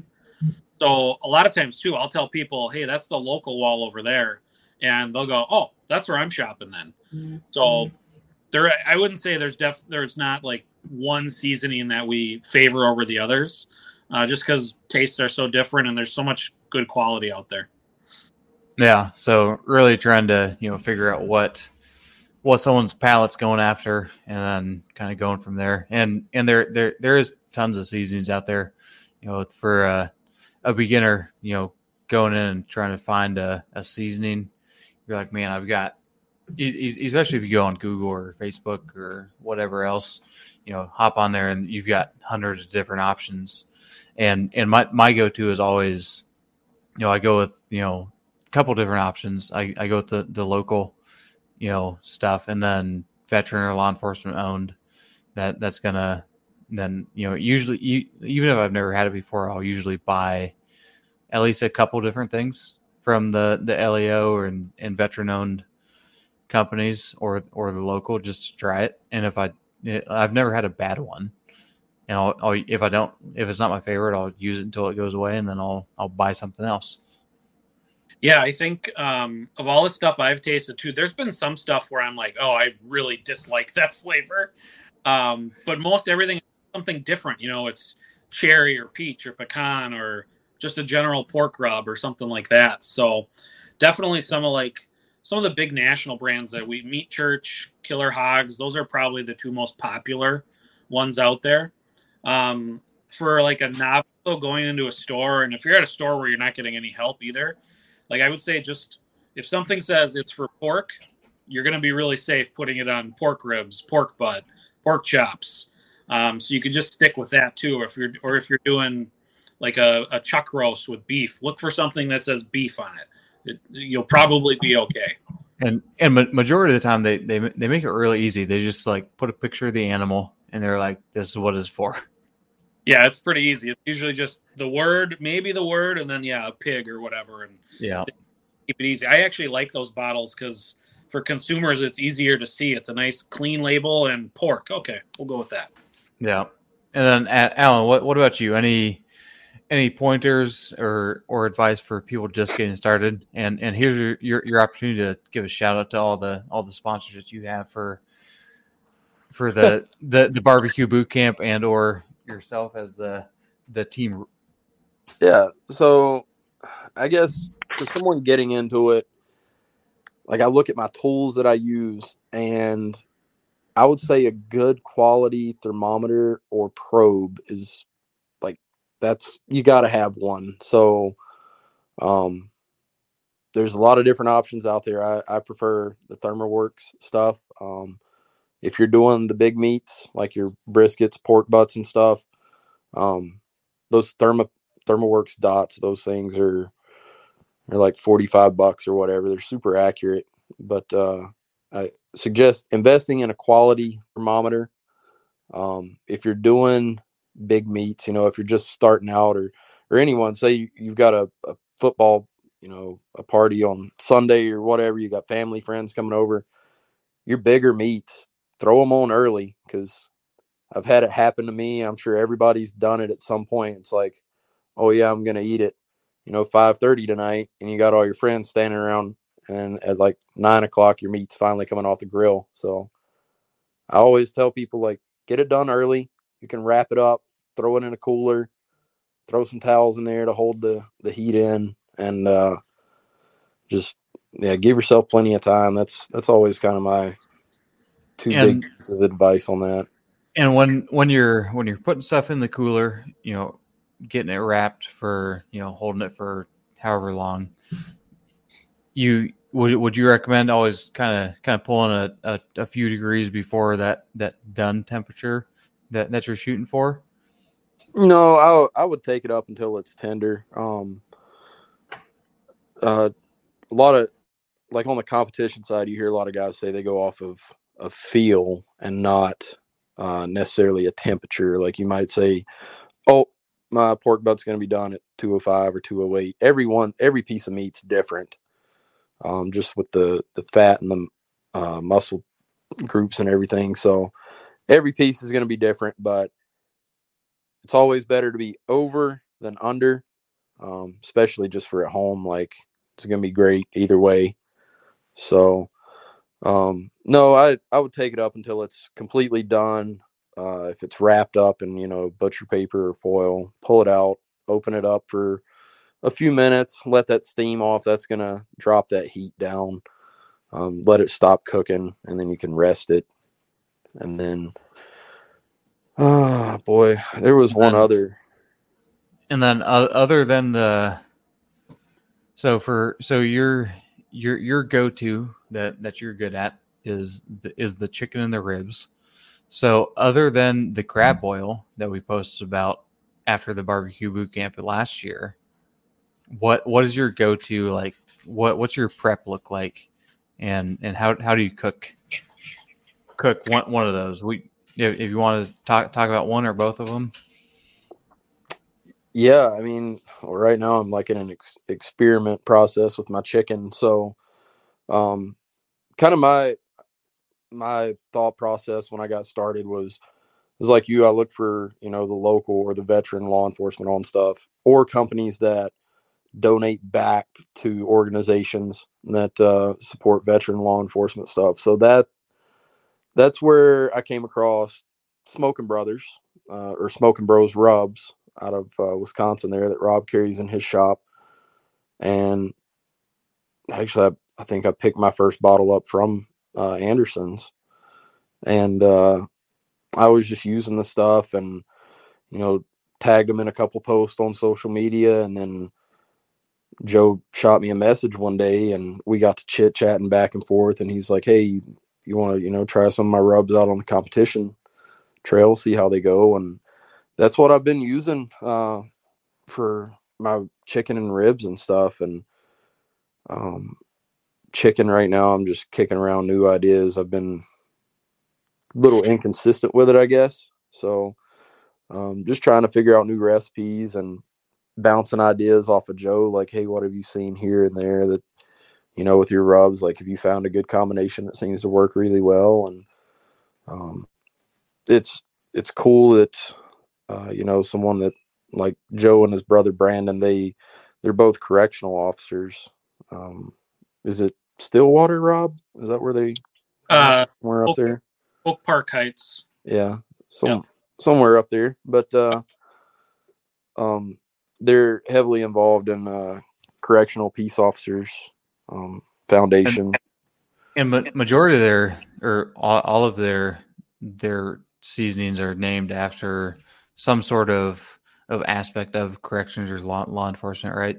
So a lot of times too, I'll tell people, hey, that's the local wall over there. And they'll go, oh, that's where I'm shopping then. Mm-hmm. So there, I wouldn't say there's def there's not like one seasoning that we favor over the others, uh, just because tastes are so different and there's so much good quality out there. Yeah, so really trying to, you know, figure out what what someone's palate's going after, and then kind of going from there. And and there there there is tons of seasonings out there, you know, for a, a beginner, you know, going in and trying to find a, a seasoning. You're like, man, I've got, especially if you go on Google or Facebook or whatever else, you know, hop on there and you've got hundreds of different options. And and my my go to is always, you know, I go with, you know, couple different options. I, I go with the, the local, you know, stuff, and then veteran or law enforcement owned. That that's gonna then, you know, usually you, even if I've never had it before, I'll usually buy at least a couple different things from the the L E O or and, and veteran owned companies or or the local just to try it. And if I I've never had a bad one, and I'll, I'll if I don't if it's not my favorite, I'll use it until it goes away, and then I'll I'll buy something else. Yeah, I think um, of all the stuff I've tasted too, there's been some stuff where I'm like, oh, I really dislike that flavor. Um, but most everything is something different. You know, it's cherry or peach or pecan or just a general pork rub or something like that. So definitely some of like some of the big national brands that we Meat Church, Killer Hogs, those are probably the two most popular ones out there. Um, for like a novice going into a store, and if you're at a store where you're not getting any help either, like I would say, just if something says it's for pork, you're going to be really safe putting it on pork ribs, pork butt, pork chops. Um, so you can just stick with that too. Or if you're or if you're doing like a, a chuck roast with beef, look for something that says beef on it. it you'll probably be okay. And and majority of the time they they they make it really easy. They just like put a picture of the animal and they're like, this is what it's for. Yeah, it's pretty easy. It's usually just the word, maybe the word, and then, yeah, a pig or whatever. And yeah, keep it easy. I actually like those bottles because for consumers, it's easier to see. It's a nice, clean label and pork. Okay, we'll go with that. Yeah. And then, Alan, what, what about you? Any any pointers or or advice for people just getting started? And and here's your, your, your opportunity to give a shout out to all the all the sponsors that you have for for the, the, the barbecue boot camp and or yourself as the the team? Yeah. So I guess for someone getting into it, like I look at my tools that I use, and I would say a good quality thermometer or probe is like that's you got to have one. So um, there's a lot of different options out there. I, I prefer the ThermoWorks stuff. Um, if you're doing the big meats like your briskets, pork butts, and stuff, um, those thermo ThermoWorks dots, those things are are like forty-five bucks or whatever. They're super accurate, but uh, I suggest investing in a quality thermometer. Um, if you're doing big meets, you know, if you're just starting out, or or anyone, say you, you've got a, a football, you know, a party on Sunday or whatever, you got family friends coming over, your bigger meets, throw them on early, because I've had it happen to me. I'm sure everybody's done it at some point. It's like, oh yeah, I'm gonna eat it, you know, five thirty tonight, and you got all your friends standing around, and at like nine o'clock, your meat's finally coming off the grill. So I always tell people, like, get it done early. You can wrap it up, throw it in a cooler, throw some towels in there to hold the the heat in, and uh, just yeah, give yourself plenty of time. That's that's always kind of my two And big pieces of advice on that. and when when you're when you're putting stuff in the cooler, you know, getting it wrapped for, you know, holding it for however long, you would would you recommend always kind of kind of pulling a, a, a few degrees before that that done temperature that that you're shooting for? No, I I would take it up until it's tender. Um, uh, a lot of, like, on the competition side, you hear a lot of guys say they go off of a feel and not uh, necessarily a temperature. Like, you might say, oh, my pork butt's going to be done at two oh five or two oh eight. Every one, every piece of meat's different, um, just with the, the fat and the uh, muscle groups and everything. So every piece is going to be different, but it's always better to be over than under, um, especially just for at home. Like, it's going to be great either way. So, um, no, I, I would take it up until it's completely done. Uh, if it's wrapped up in, you know, butcher paper or foil, pull it out, open it up for a few minutes, let that steam off. That's going to drop that heat down. Um, let it stop cooking, and then you can rest it. And then, oh boy, there was one And- other. And then uh, other than the so for so your your your go-to that that you're good at is the, is the chicken and the ribs. So other than the crab boil that we posted about after the barbecue boot camp last year, what what is your go-to, like what what's your prep look like, and and how how do you cook cook one one of those? We if, if you want to talk talk about one or both of them. Yeah, I mean, right now I'm like in an ex- experiment process with my chicken. So, um, kind of my my thought process when I got started was was like you. I look for, you know, the local or the veteran law enforcement on stuff, or companies that donate back to organizations that uh, support veteran law enforcement stuff. So that that's where I came across Smoking Brothers, uh, or Smoking Bros Rubs, out of uh, Wisconsin there, that Rob carries in his shop. And actually, I, I think I picked my first bottle up from uh, Anderson's. And uh, I was just using the stuff, and, you know, tagged them in a couple posts on social media. And then Joe shot me a message one day, and we got to chit chatting back and forth. And he's like, hey, you, you want to, you know, try some of my rubs out on the competition trail, see how they go. And that's what I've been using uh, for my chicken and ribs and stuff. And um, chicken right now, I'm just kicking around new ideas. I've been a little inconsistent with it, I guess. So um, just trying to figure out new recipes and bouncing ideas off of Joe. Like, hey, what have you seen here and there that, you know, with your rubs? Like, have you found a good combination that seems to work really well? And um, it's it's cool that uh, you know, someone that like Joe and his brother Brandon, they they're both correctional officers. Um, is it Stillwater, Rob? Is that where they Uh, somewhere up Oak, there? Oak Park Heights. Yeah. Some Yep. somewhere up there, but uh, um, they're heavily involved in uh, correctional peace officers um, foundation. And, and ma- majority of their or all, all of their their seasonings are named after some sort of of aspect of corrections or law, law enforcement, right?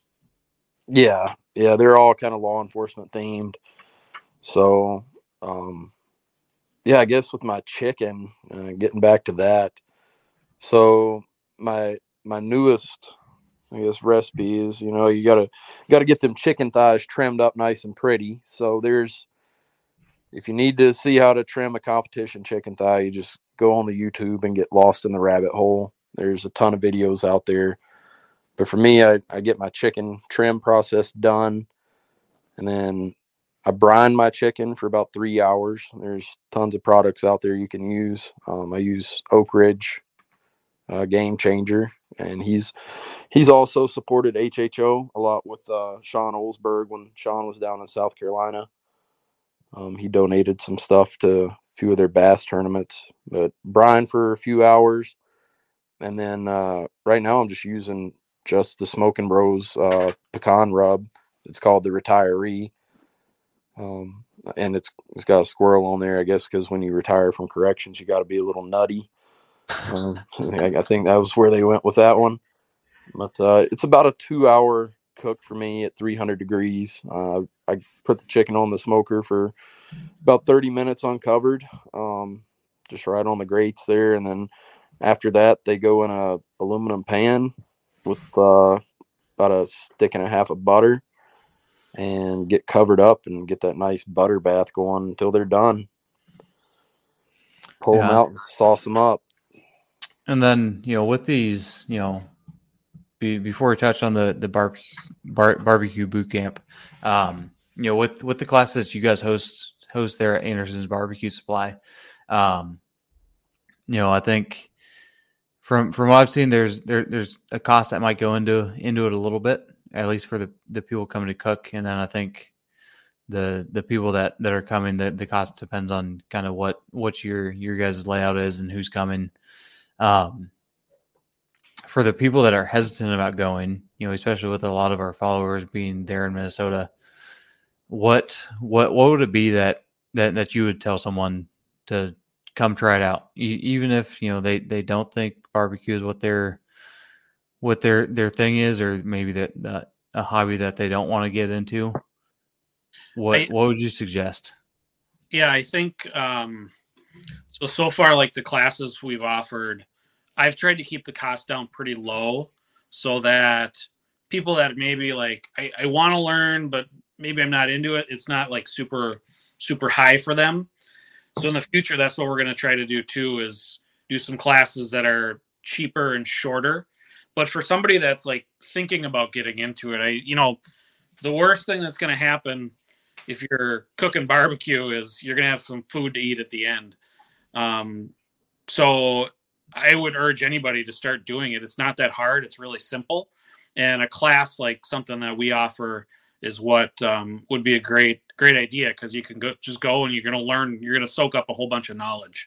Yeah, yeah, they're all kind of law enforcement themed. So, um, yeah, I guess with my chicken, uh, getting back to that. So my my newest, I guess, recipe is, you know, you gotta gotta get them chicken thighs trimmed up nice and pretty. So there's, if you need to see how to trim a competition chicken thigh, you just go on the YouTube and get lost in the rabbit hole. There's a ton of videos out there. But for me, I, I get my chicken trim process done, and then I brine my chicken for about three hours. There's tons of products out there you can use. Um, I use Oak Ridge, uh, Game Changer, and he's he's also supported H H O a lot with uh, Sean Olsberg when Sean was down in South Carolina. Um, he donated some stuff to a few of their bass tournaments. But brine for a few hours, and then uh, right now I'm just using just the Smokin' Bros uh, pecan rub. It's called the Retiree. Um, and it's it's got a squirrel on there, I guess, because when you retire from corrections, you got to be a little nutty. Um, I, I think that was where they went with that one. But uh, it's about a two-hour cook for me at three hundred degrees. Uh, I put the chicken on the smoker for about thirty minutes uncovered, um, just right on the grates there, and then after that, they go in a aluminum pan with uh, about a stick and a half of butter, and get covered up and get that nice butter bath going until they're done. Pull yeah. them out and sauce them up. And then, you know, with these, you know, be, before we touch on the the barbecue bar, barbecue boot camp, um, you know, with with the classes you guys host host there at Anderson's Barbecue Supply, um, you know, I think from from what I've seen, there's there there's a cost that might go into into it a little bit, at least for the, the people coming to cook. And then I think the the people that, that are coming, the, the cost depends on kind of what, what your your guys' layout is and who's coming. Um, for the people that are hesitant about going, you know, especially with a lot of our followers being there in Minnesota, what what what would it be that that, that you would tell someone to come try it out, e- even if, you know, they, they don't think barbecue is what their what their their thing is, or maybe that, that a hobby that they don't want to get into? What I, what would you suggest? Yeah, I think um, so. So far, like the classes we've offered, I've tried to keep the cost down pretty low so that people that maybe like I, I want to learn, but maybe I'm not into it, it's not like super super high for them. So in the future, that's what we're going to try to do too, is do some classes that are cheaper and shorter. But for somebody that's like thinking about getting into it, I, you know, the worst thing that's going to happen if you're cooking barbecue is you're going to have some food to eat at the end. Um, so I would urge anybody to start doing it. It's not that hard. It's really simple. And a class like something that we offer is what um, would be a great, great idea, because you can go just go and you're going to learn, you're going to soak up a whole bunch of knowledge.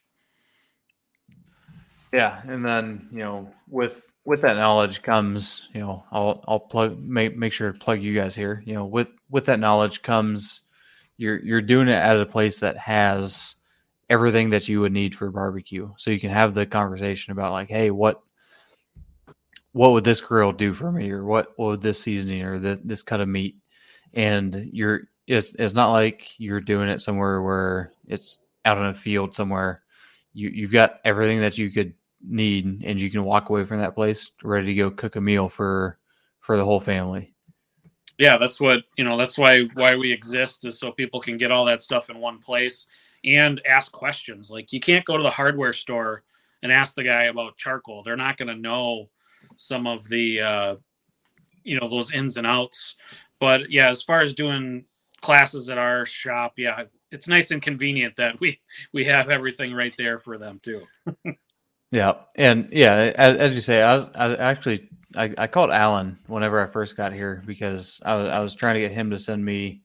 Yeah. And then, you know, with, with that knowledge comes, you know, I'll, I'll plug, make, make sure to plug you guys here, you know, with, with that knowledge comes, you're, you're doing it at a place that has everything that you would need for barbecue. So you can have the conversation about like, hey, what, what would this grill do for me? Or what, what would this seasoning or this, this cut of meat? And you're, it's, it's not like you're doing it somewhere where it's out in a field somewhere. You, you've got everything that you could need, and you can walk away from that place ready to go cook a meal for, for the whole family. Yeah, that's what, you know, that's why, why we exist, is so people can get all that stuff in one place and ask questions. Like, you can't go to the hardware store and ask the guy about charcoal. They're not going to know some of the, uh, you know, those ins and outs. But yeah, as far as doing classes at our shop, yeah, it's nice and convenient that we, we have everything right there for them too. Yeah. And yeah, as, as you say, I was, I actually, I, I called Alan whenever I first got here, because I was, I was trying to get him to send me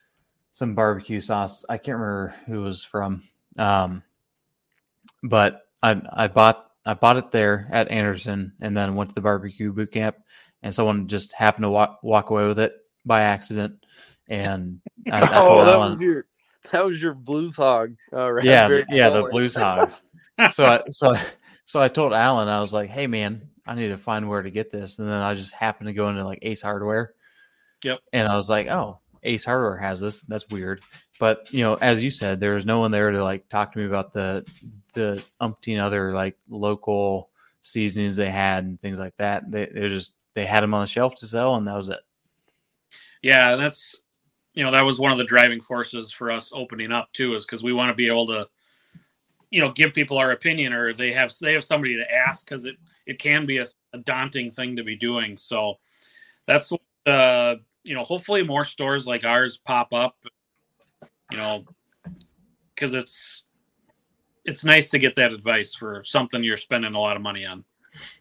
some barbecue sauce. I can't remember who it was from. Um, but I I bought I bought it there at Anderson, and then went to the barbecue boot camp, and someone just happened to walk walk away with it by accident, and I, I oh, told that Alan, was your that was your Blues Hog. Uh, yeah, Raspberry yeah, the Color. Blues Hogs. So I so so I told Alan, I was like, hey man, I need to find where to get this, and then I just happened to go into like Ace Hardware. Yep. And I was like, oh, Ace Hardware has this. That's weird. But, you know, as you said, there was no one there to like talk to me about the the umpteen other like local seasonings they had and things like that. They they just they had them on the shelf to sell, and that was it. Yeah, that's you know that was one of the driving forces for us opening up too, is because we want to be able to, you know, give people our opinion, or they have they have somebody to ask, because it it can be a, a daunting thing to be doing. So that's what, uh, you know, hopefully more stores like ours pop up. You know, because it's it's nice to get that advice for something you're spending a lot of money on.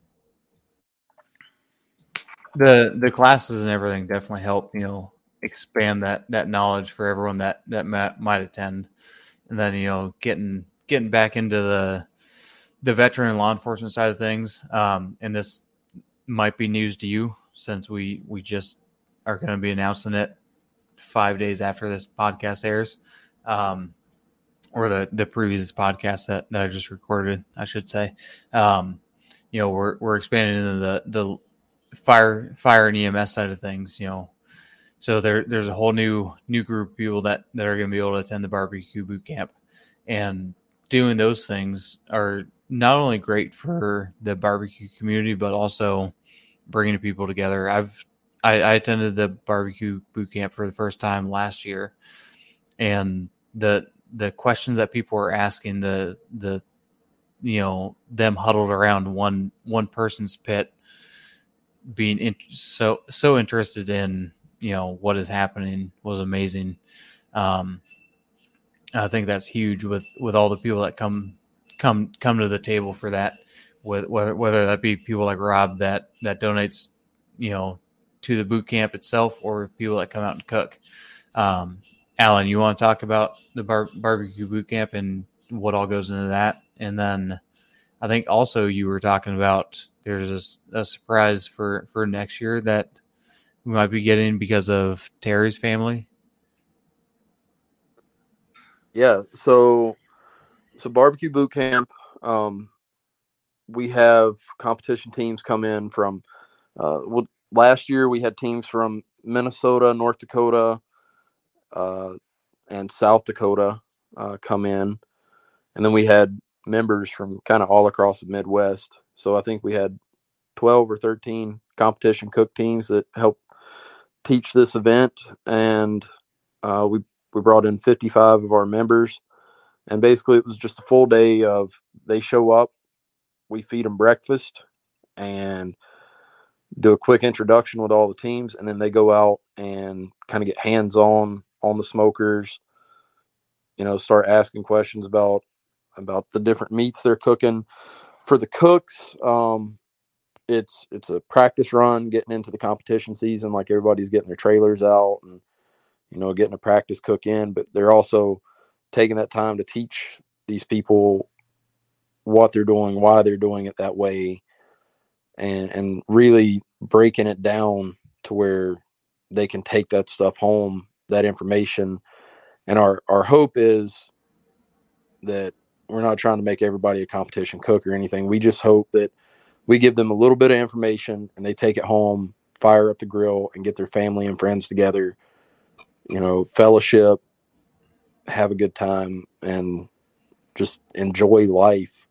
The the classes and everything definitely help, you know, expand that that knowledge for everyone that that might, might attend, and then, you know, getting getting back into the the veteran and law enforcement side of things. Um, and this might be news to you, since we we just are going to be announcing it five days after this podcast airs, um, or the, the previous podcast that, that I just recorded, I should say. Um, you know, we're, we're expanding into the, the fire, fire and E M S side of things, you know, so there, there's a whole new, new group of people that, that are going to be able to attend the barbecue boot camp, and doing those things are not only great for the barbecue community, but also bringing people together. I've, I, I attended the barbecue boot camp for the first time last year, and the the questions that people were asking, the the you know them huddled around one one person's pit, being in, so so interested in you know what is happening, was amazing. Um, I think that's huge with, with all the people that come come come to the table for that, with whether whether that be people like Rob that that donates, you know, to the boot camp itself, or people that come out and cook. Um, Alan, you want to talk about the bar- barbecue boot camp and what all goes into that? And then I think also you were talking about there's a, a surprise for, for next year that we might be getting because of Terry's family. Yeah. So, so barbecue boot camp, um, we have competition teams come in from, uh, well, last year we had teams from Minnesota, North Dakota, uh, and South Dakota uh, come in. And then we had members from kind of all across the Midwest. So I think we had twelve or thirteen competition cook teams that helped teach this event. And uh, we, we brought in fifty-five of our members. And basically it was just a full day of, they show up, we feed them breakfast, and do a quick introduction with all the teams, and then they go out and kind of get hands-on on the smokers, you know, start asking questions about about the different meats they're cooking. For the cooks, um, it's it's a practice run getting into the competition season, like everybody's getting their trailers out and, you know, getting a practice cook in, but they're also taking that time to teach these people what they're doing, why they're doing it that way, and and really breaking it down to where they can take that stuff home, that information. And our, our hope is that we're not trying to make everybody a competition cook or anything. We just hope that we give them a little bit of information and they take it home, fire up the grill, and get their family and friends together, you know, fellowship, have a good time, and just enjoy life.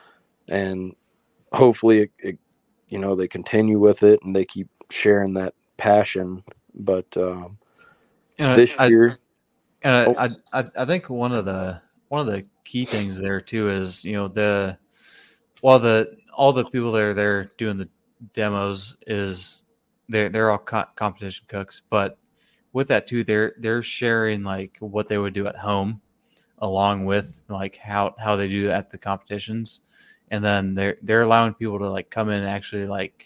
And hopefully it, it you know, they continue with it and they keep sharing that passion. But um, and this I, year, and I, oh. I, I, I think one of the one of the key things there too is, you know, the while the all the people that are there doing the demos is they're they're all co- competition cooks, but with that too, they're they're sharing like what they would do at home, along with like how how they do at the competitions. And then they're they're allowing people to like come in and actually like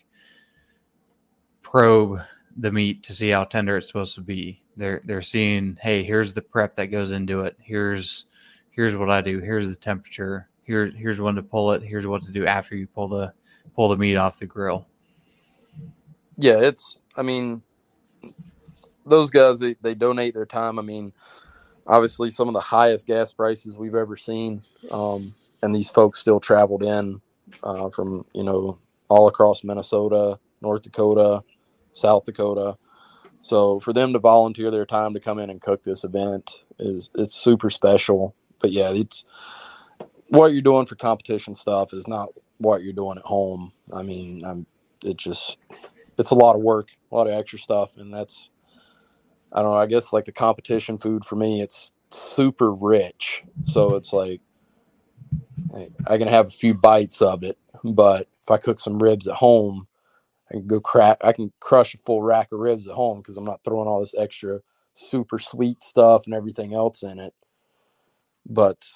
probe the meat to see how tender it's supposed to be. They're they're seeing, hey, here's the prep that goes into it. Here's here's what I do. Here's the temperature. here here's when to pull it. Here's what to do after you pull the pull the meat off the grill. Yeah, it's. I mean, those guys they, they donate their time. I mean, obviously some of the highest gas prices we've ever seen, um, and these folks still traveled in uh, from you know all across Minnesota, North Dakota, South Dakota. So for them to volunteer their time to come in and cook this event is it's super special. But yeah, it's what you're doing for competition stuff is not what you're doing at home. I mean, I'm it just it's a lot of work, a lot of extra stuff, and that's I don't know. I guess like the competition food for me, it's super rich. So it's like I can have a few bites of it, but if I cook some ribs at home, I can go crack. I can crush a full rack of ribs at home because I'm not throwing all this extra super sweet stuff and everything else in it. But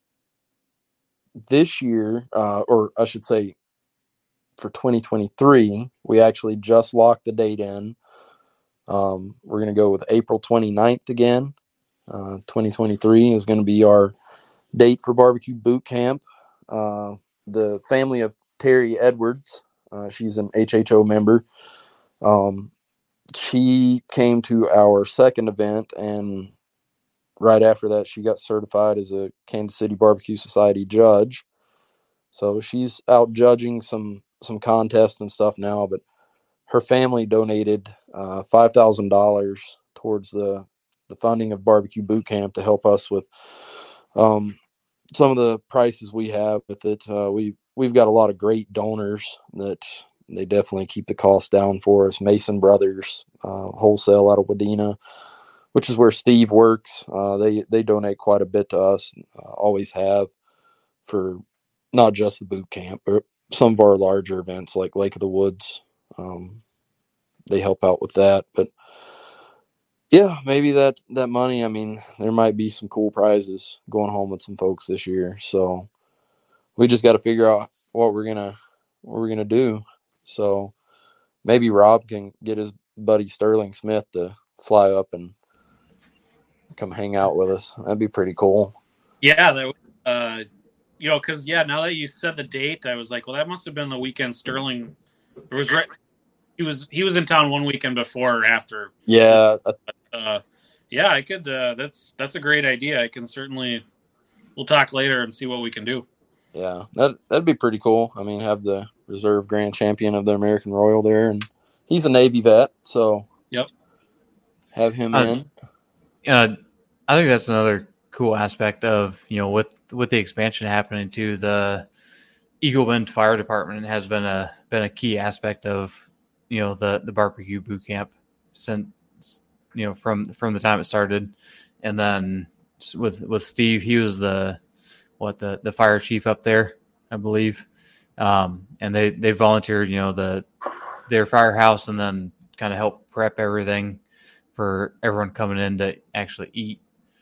this year, uh, or I should say, for twenty twenty-three, we actually just locked the date in. Um, we're going to go with April twenty-ninth again. Uh, twenty twenty-three is going to be our date for barbecue boot camp. Uh, the family of Terry Edwards. Uh, she's an H H O member. Um, she came to our second event, and right after that, she got certified as a Kansas City Barbecue Society judge. So she's out judging some some contests and stuff now. But her family donated uh, five thousand dollars towards the the funding of Barbecue Boot Camp to help us with um, some of the prices we have with it. Uh, we we've got a lot of great donors that they definitely keep the cost down for us. Mason Brothers, uh, wholesale out of Wadena, which is where Steve works. Uh, they they donate quite a bit to us, uh, always have, for not just the boot camp, but some of our larger events like Lake of the Woods. Um, they help out with that. But yeah, maybe that that money. I mean, there might be some cool prizes going home with some folks this year. So we just got to figure out what we're gonna what we're gonna do. So maybe Rob can get his buddy Sterling Smith to fly up and come hang out with us. That'd be pretty cool. Yeah, that uh, you know, because yeah, now that you said the date, I was like, well, that must have been the weekend Sterling. It was right. He was he was in town one weekend before or after. Yeah, uh, yeah, I could. Uh, that's that's a great idea. I can certainly. We'll talk later and see what we can do. Yeah, that that'd be pretty cool. I mean, have the reserve grand champion of the American Royal there, and he's a Navy vet, so yep, have him uh, in. Uh, I think that's another cool aspect of, you know, with with the expansion happening too. The Eagle Bend Fire Department has been a been a key aspect of, you know, the the barbecue boot camp since, you know, from from the time it started. And then with with Steve, he was the what the the fire chief up there, I believe. Um, and they they volunteered, you know, the their firehouse, and then kind of help prep everything for everyone coming in to actually eat.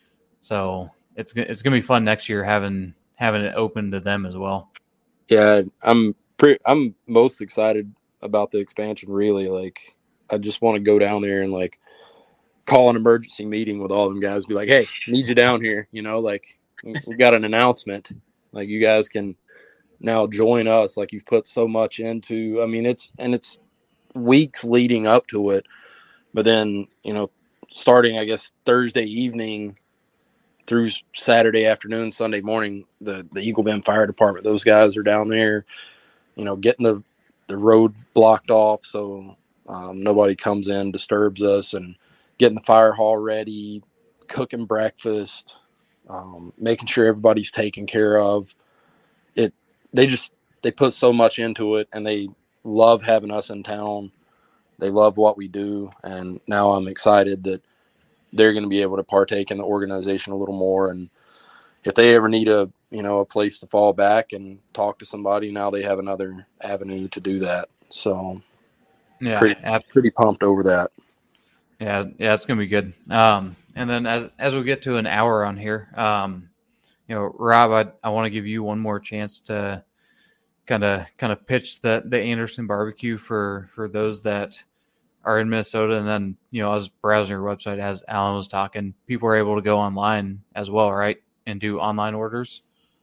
So it's it's gonna be fun next year having having it open to them as well. Yeah, I'm pretty. I'm most excited about the expansion. Really, like, I just want to go down there and like call an emergency meeting with all them guys. Be like, hey, need you down here. You know, like we got an announcement. Like, you guys can now join us. Like, you've put so much into. I mean, it's and it's weeks leading up to it, but then, you know, starting I guess Thursday evening through Saturday afternoon, Sunday morning, the, the Eagle Bend Fire Department, those guys are down there, you know, getting the, the road blocked off so um, nobody comes in, disturbs us, and getting the fire hall ready, cooking breakfast, um, making sure everybody's taken care of. It they just they put so much into it, and they love having us in town. They love what we do, and now I'm excited that they're going to be able to partake in the organization a little more. And if they ever need a, you know, a place to fall back and talk to somebody, now they have another avenue to do that. So yeah, pretty, absolutely. pretty pumped over that. Yeah. Yeah. It's going to be good. Um, and then as, as we get to an hour on here, um, you know, Rob, I, I want to give you one more chance to kind of, kind of pitch the, the Anderson barbecue for, for those that are in Minnesota. And then, you know, I was browsing your website as Alan was talking, people are able to go online as well, right? And do online orders.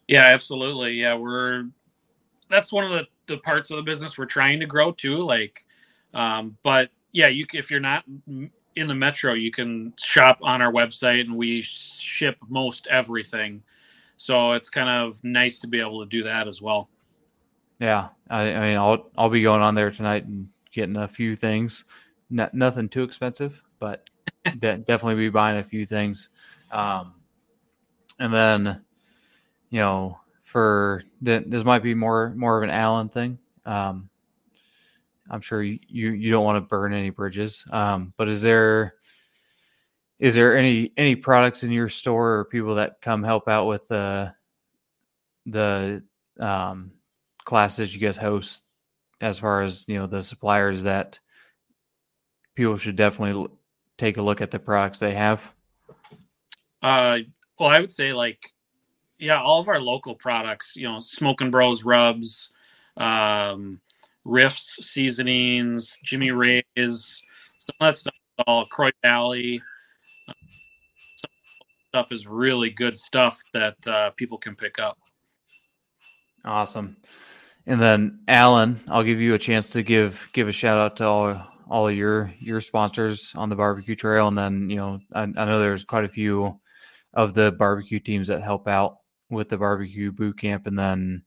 Yeah, absolutely. Yeah, we're that's one of the, the parts of the business we're trying to grow too. Like, um, but yeah, you if you're not in the metro, you can shop on our website, and we ship most everything. So it's kind of nice to be able to do that as well. Yeah, I, I mean, I'll I'll be going on there tonight and getting a few things. Not nothing too expensive, but de- definitely be buying a few things. Um, and then, you know, for the, this might be more more of an Allen thing. Um, I'm sure you, you, you don't want to burn any bridges. Um, but is there is there any any products in your store or people that come help out with the the um, classes you guys host, as far as, you know, the suppliers that people should definitely l- take a look at the products they have? Uh, well, I would say like, yeah, all of our local products, you know, Smokin' Bros rubs, um, Riffs seasonings, Jimmy Ray's, some of that stuff, all Croy Valley stuff is really good stuff that uh, people can pick up. Awesome. And then Alan, I'll give you a chance to give give a shout out to all all of your your sponsors on the barbecue trail, and then, you know, I, I know there's quite a few of the barbecue teams that help out with the barbecue boot camp, and then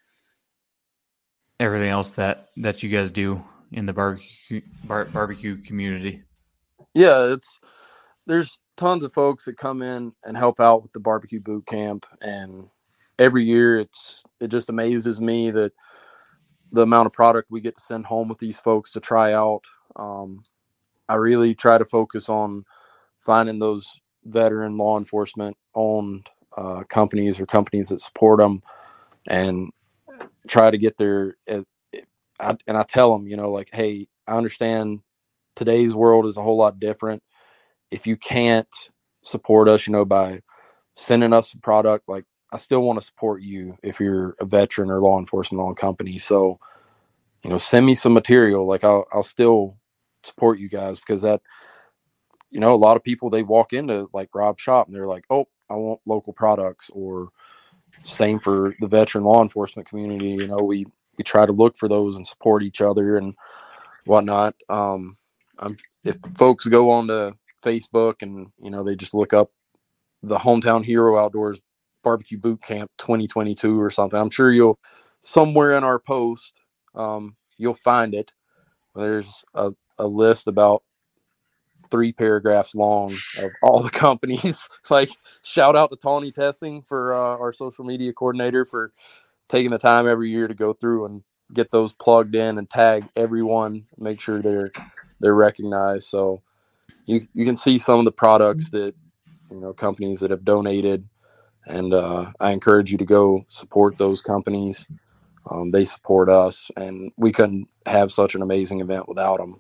everything else that that you guys do in the barbecue bar, barbecue community. Yeah, it's there's tons of folks that come in and help out with the barbecue boot camp, and every year it's it just amazes me that the amount of product we get to send home with these folks to try out. Um, I really try to focus on finding those veteran law enforcement owned uh, companies or companies that support them, and try to get their. Uh, I, and I tell them, you know, like, hey, I understand today's world is a whole lot different. If you can't support us, you know, by sending us a product, like, I still want to support you if you're a veteran or law enforcement owned company. So, you know, send me some material. Like, I'll, I'll still support you guys, because that, you know, a lot of people, they walk into like Rob's shop and they're like, oh, I want local products. Or same for the veteran law enforcement community. You know, we, we try to look for those and support each other and whatnot. Um, I'm, if folks go on to Facebook and, you know, they just look up the Hometown Hero Outdoors Barbecue Boot Camp twenty twenty-two or something, I'm sure you'll somewhere in our post, um, you'll find it. There's a, a list about three paragraphs long of all the companies. Like, shout out to Tawny Testing for uh, our social media coordinator for taking the time every year to go through and get those plugged in and tag everyone, make sure they're they're recognized. So you you can see some of the products that, you know, companies that have donated, and uh, I encourage you to go support those companies. Um, they support us, and we couldn't have such an amazing event without them.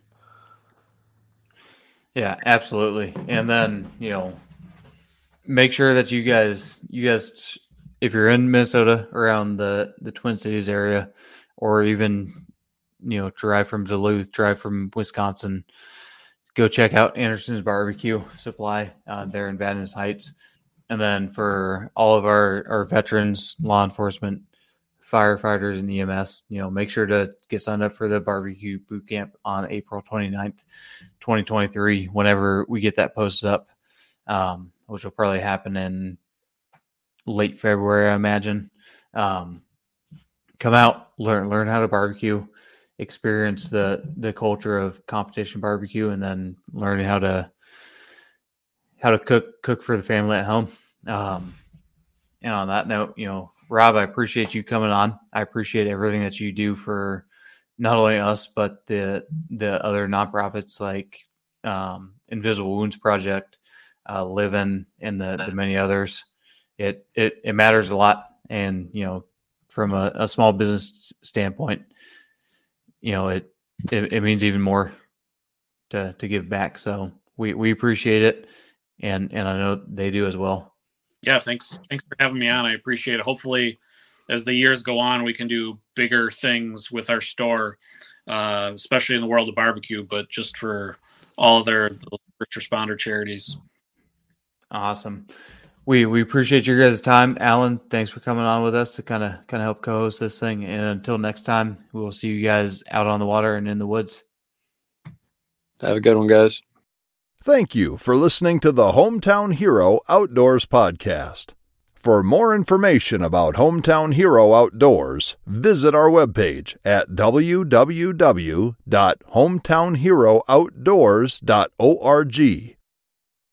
Yeah, absolutely. And then, you know, make sure that you guys, you guys, if you're in Minnesota, around the, the Twin Cities area, or even, you know, drive from Duluth, drive from Wisconsin, go check out Anderson's Barbecue Supply uh, there in Van Ness Heights. And then for all of our, our veterans, law enforcement, firefighters, and E M S, you know, make sure to get signed up for the barbecue boot camp on April twenty-ninth, twenty twenty-three, whenever we get that posted up, um, which will probably happen in late February, I imagine. Um, come out, learn, learn how to barbecue, experience the, the culture of competition barbecue, and then learning how to, how to cook, cook for the family at home. Um, and on that note, you know, Rob, I appreciate you coming on. I appreciate everything that you do for not only us, but the the other nonprofits like um, Invisible Wounds Project, uh, Living, and the, the many others. It, it it matters a lot, and, you know, from a, a small business standpoint, you know, it, it it means even more to to give back. So we we appreciate it, and and I know they do as well. Yeah, thanks. Thanks for having me on. I appreciate it. Hopefully, as the years go on, we can do bigger things with our store, uh, especially in the world of barbecue, but just for all of their first responder charities. Awesome. We we appreciate your guys' time. Alan, thanks for coming on with us to kind of kind of help co-host this thing. And until next time, we will see you guys out on the water and in the woods. Have a good one, guys. Thank you for listening to the Hometown Hero Outdoors podcast. For more information about Hometown Hero Outdoors, visit our webpage at w w w dot hometown hero outdoors dot org.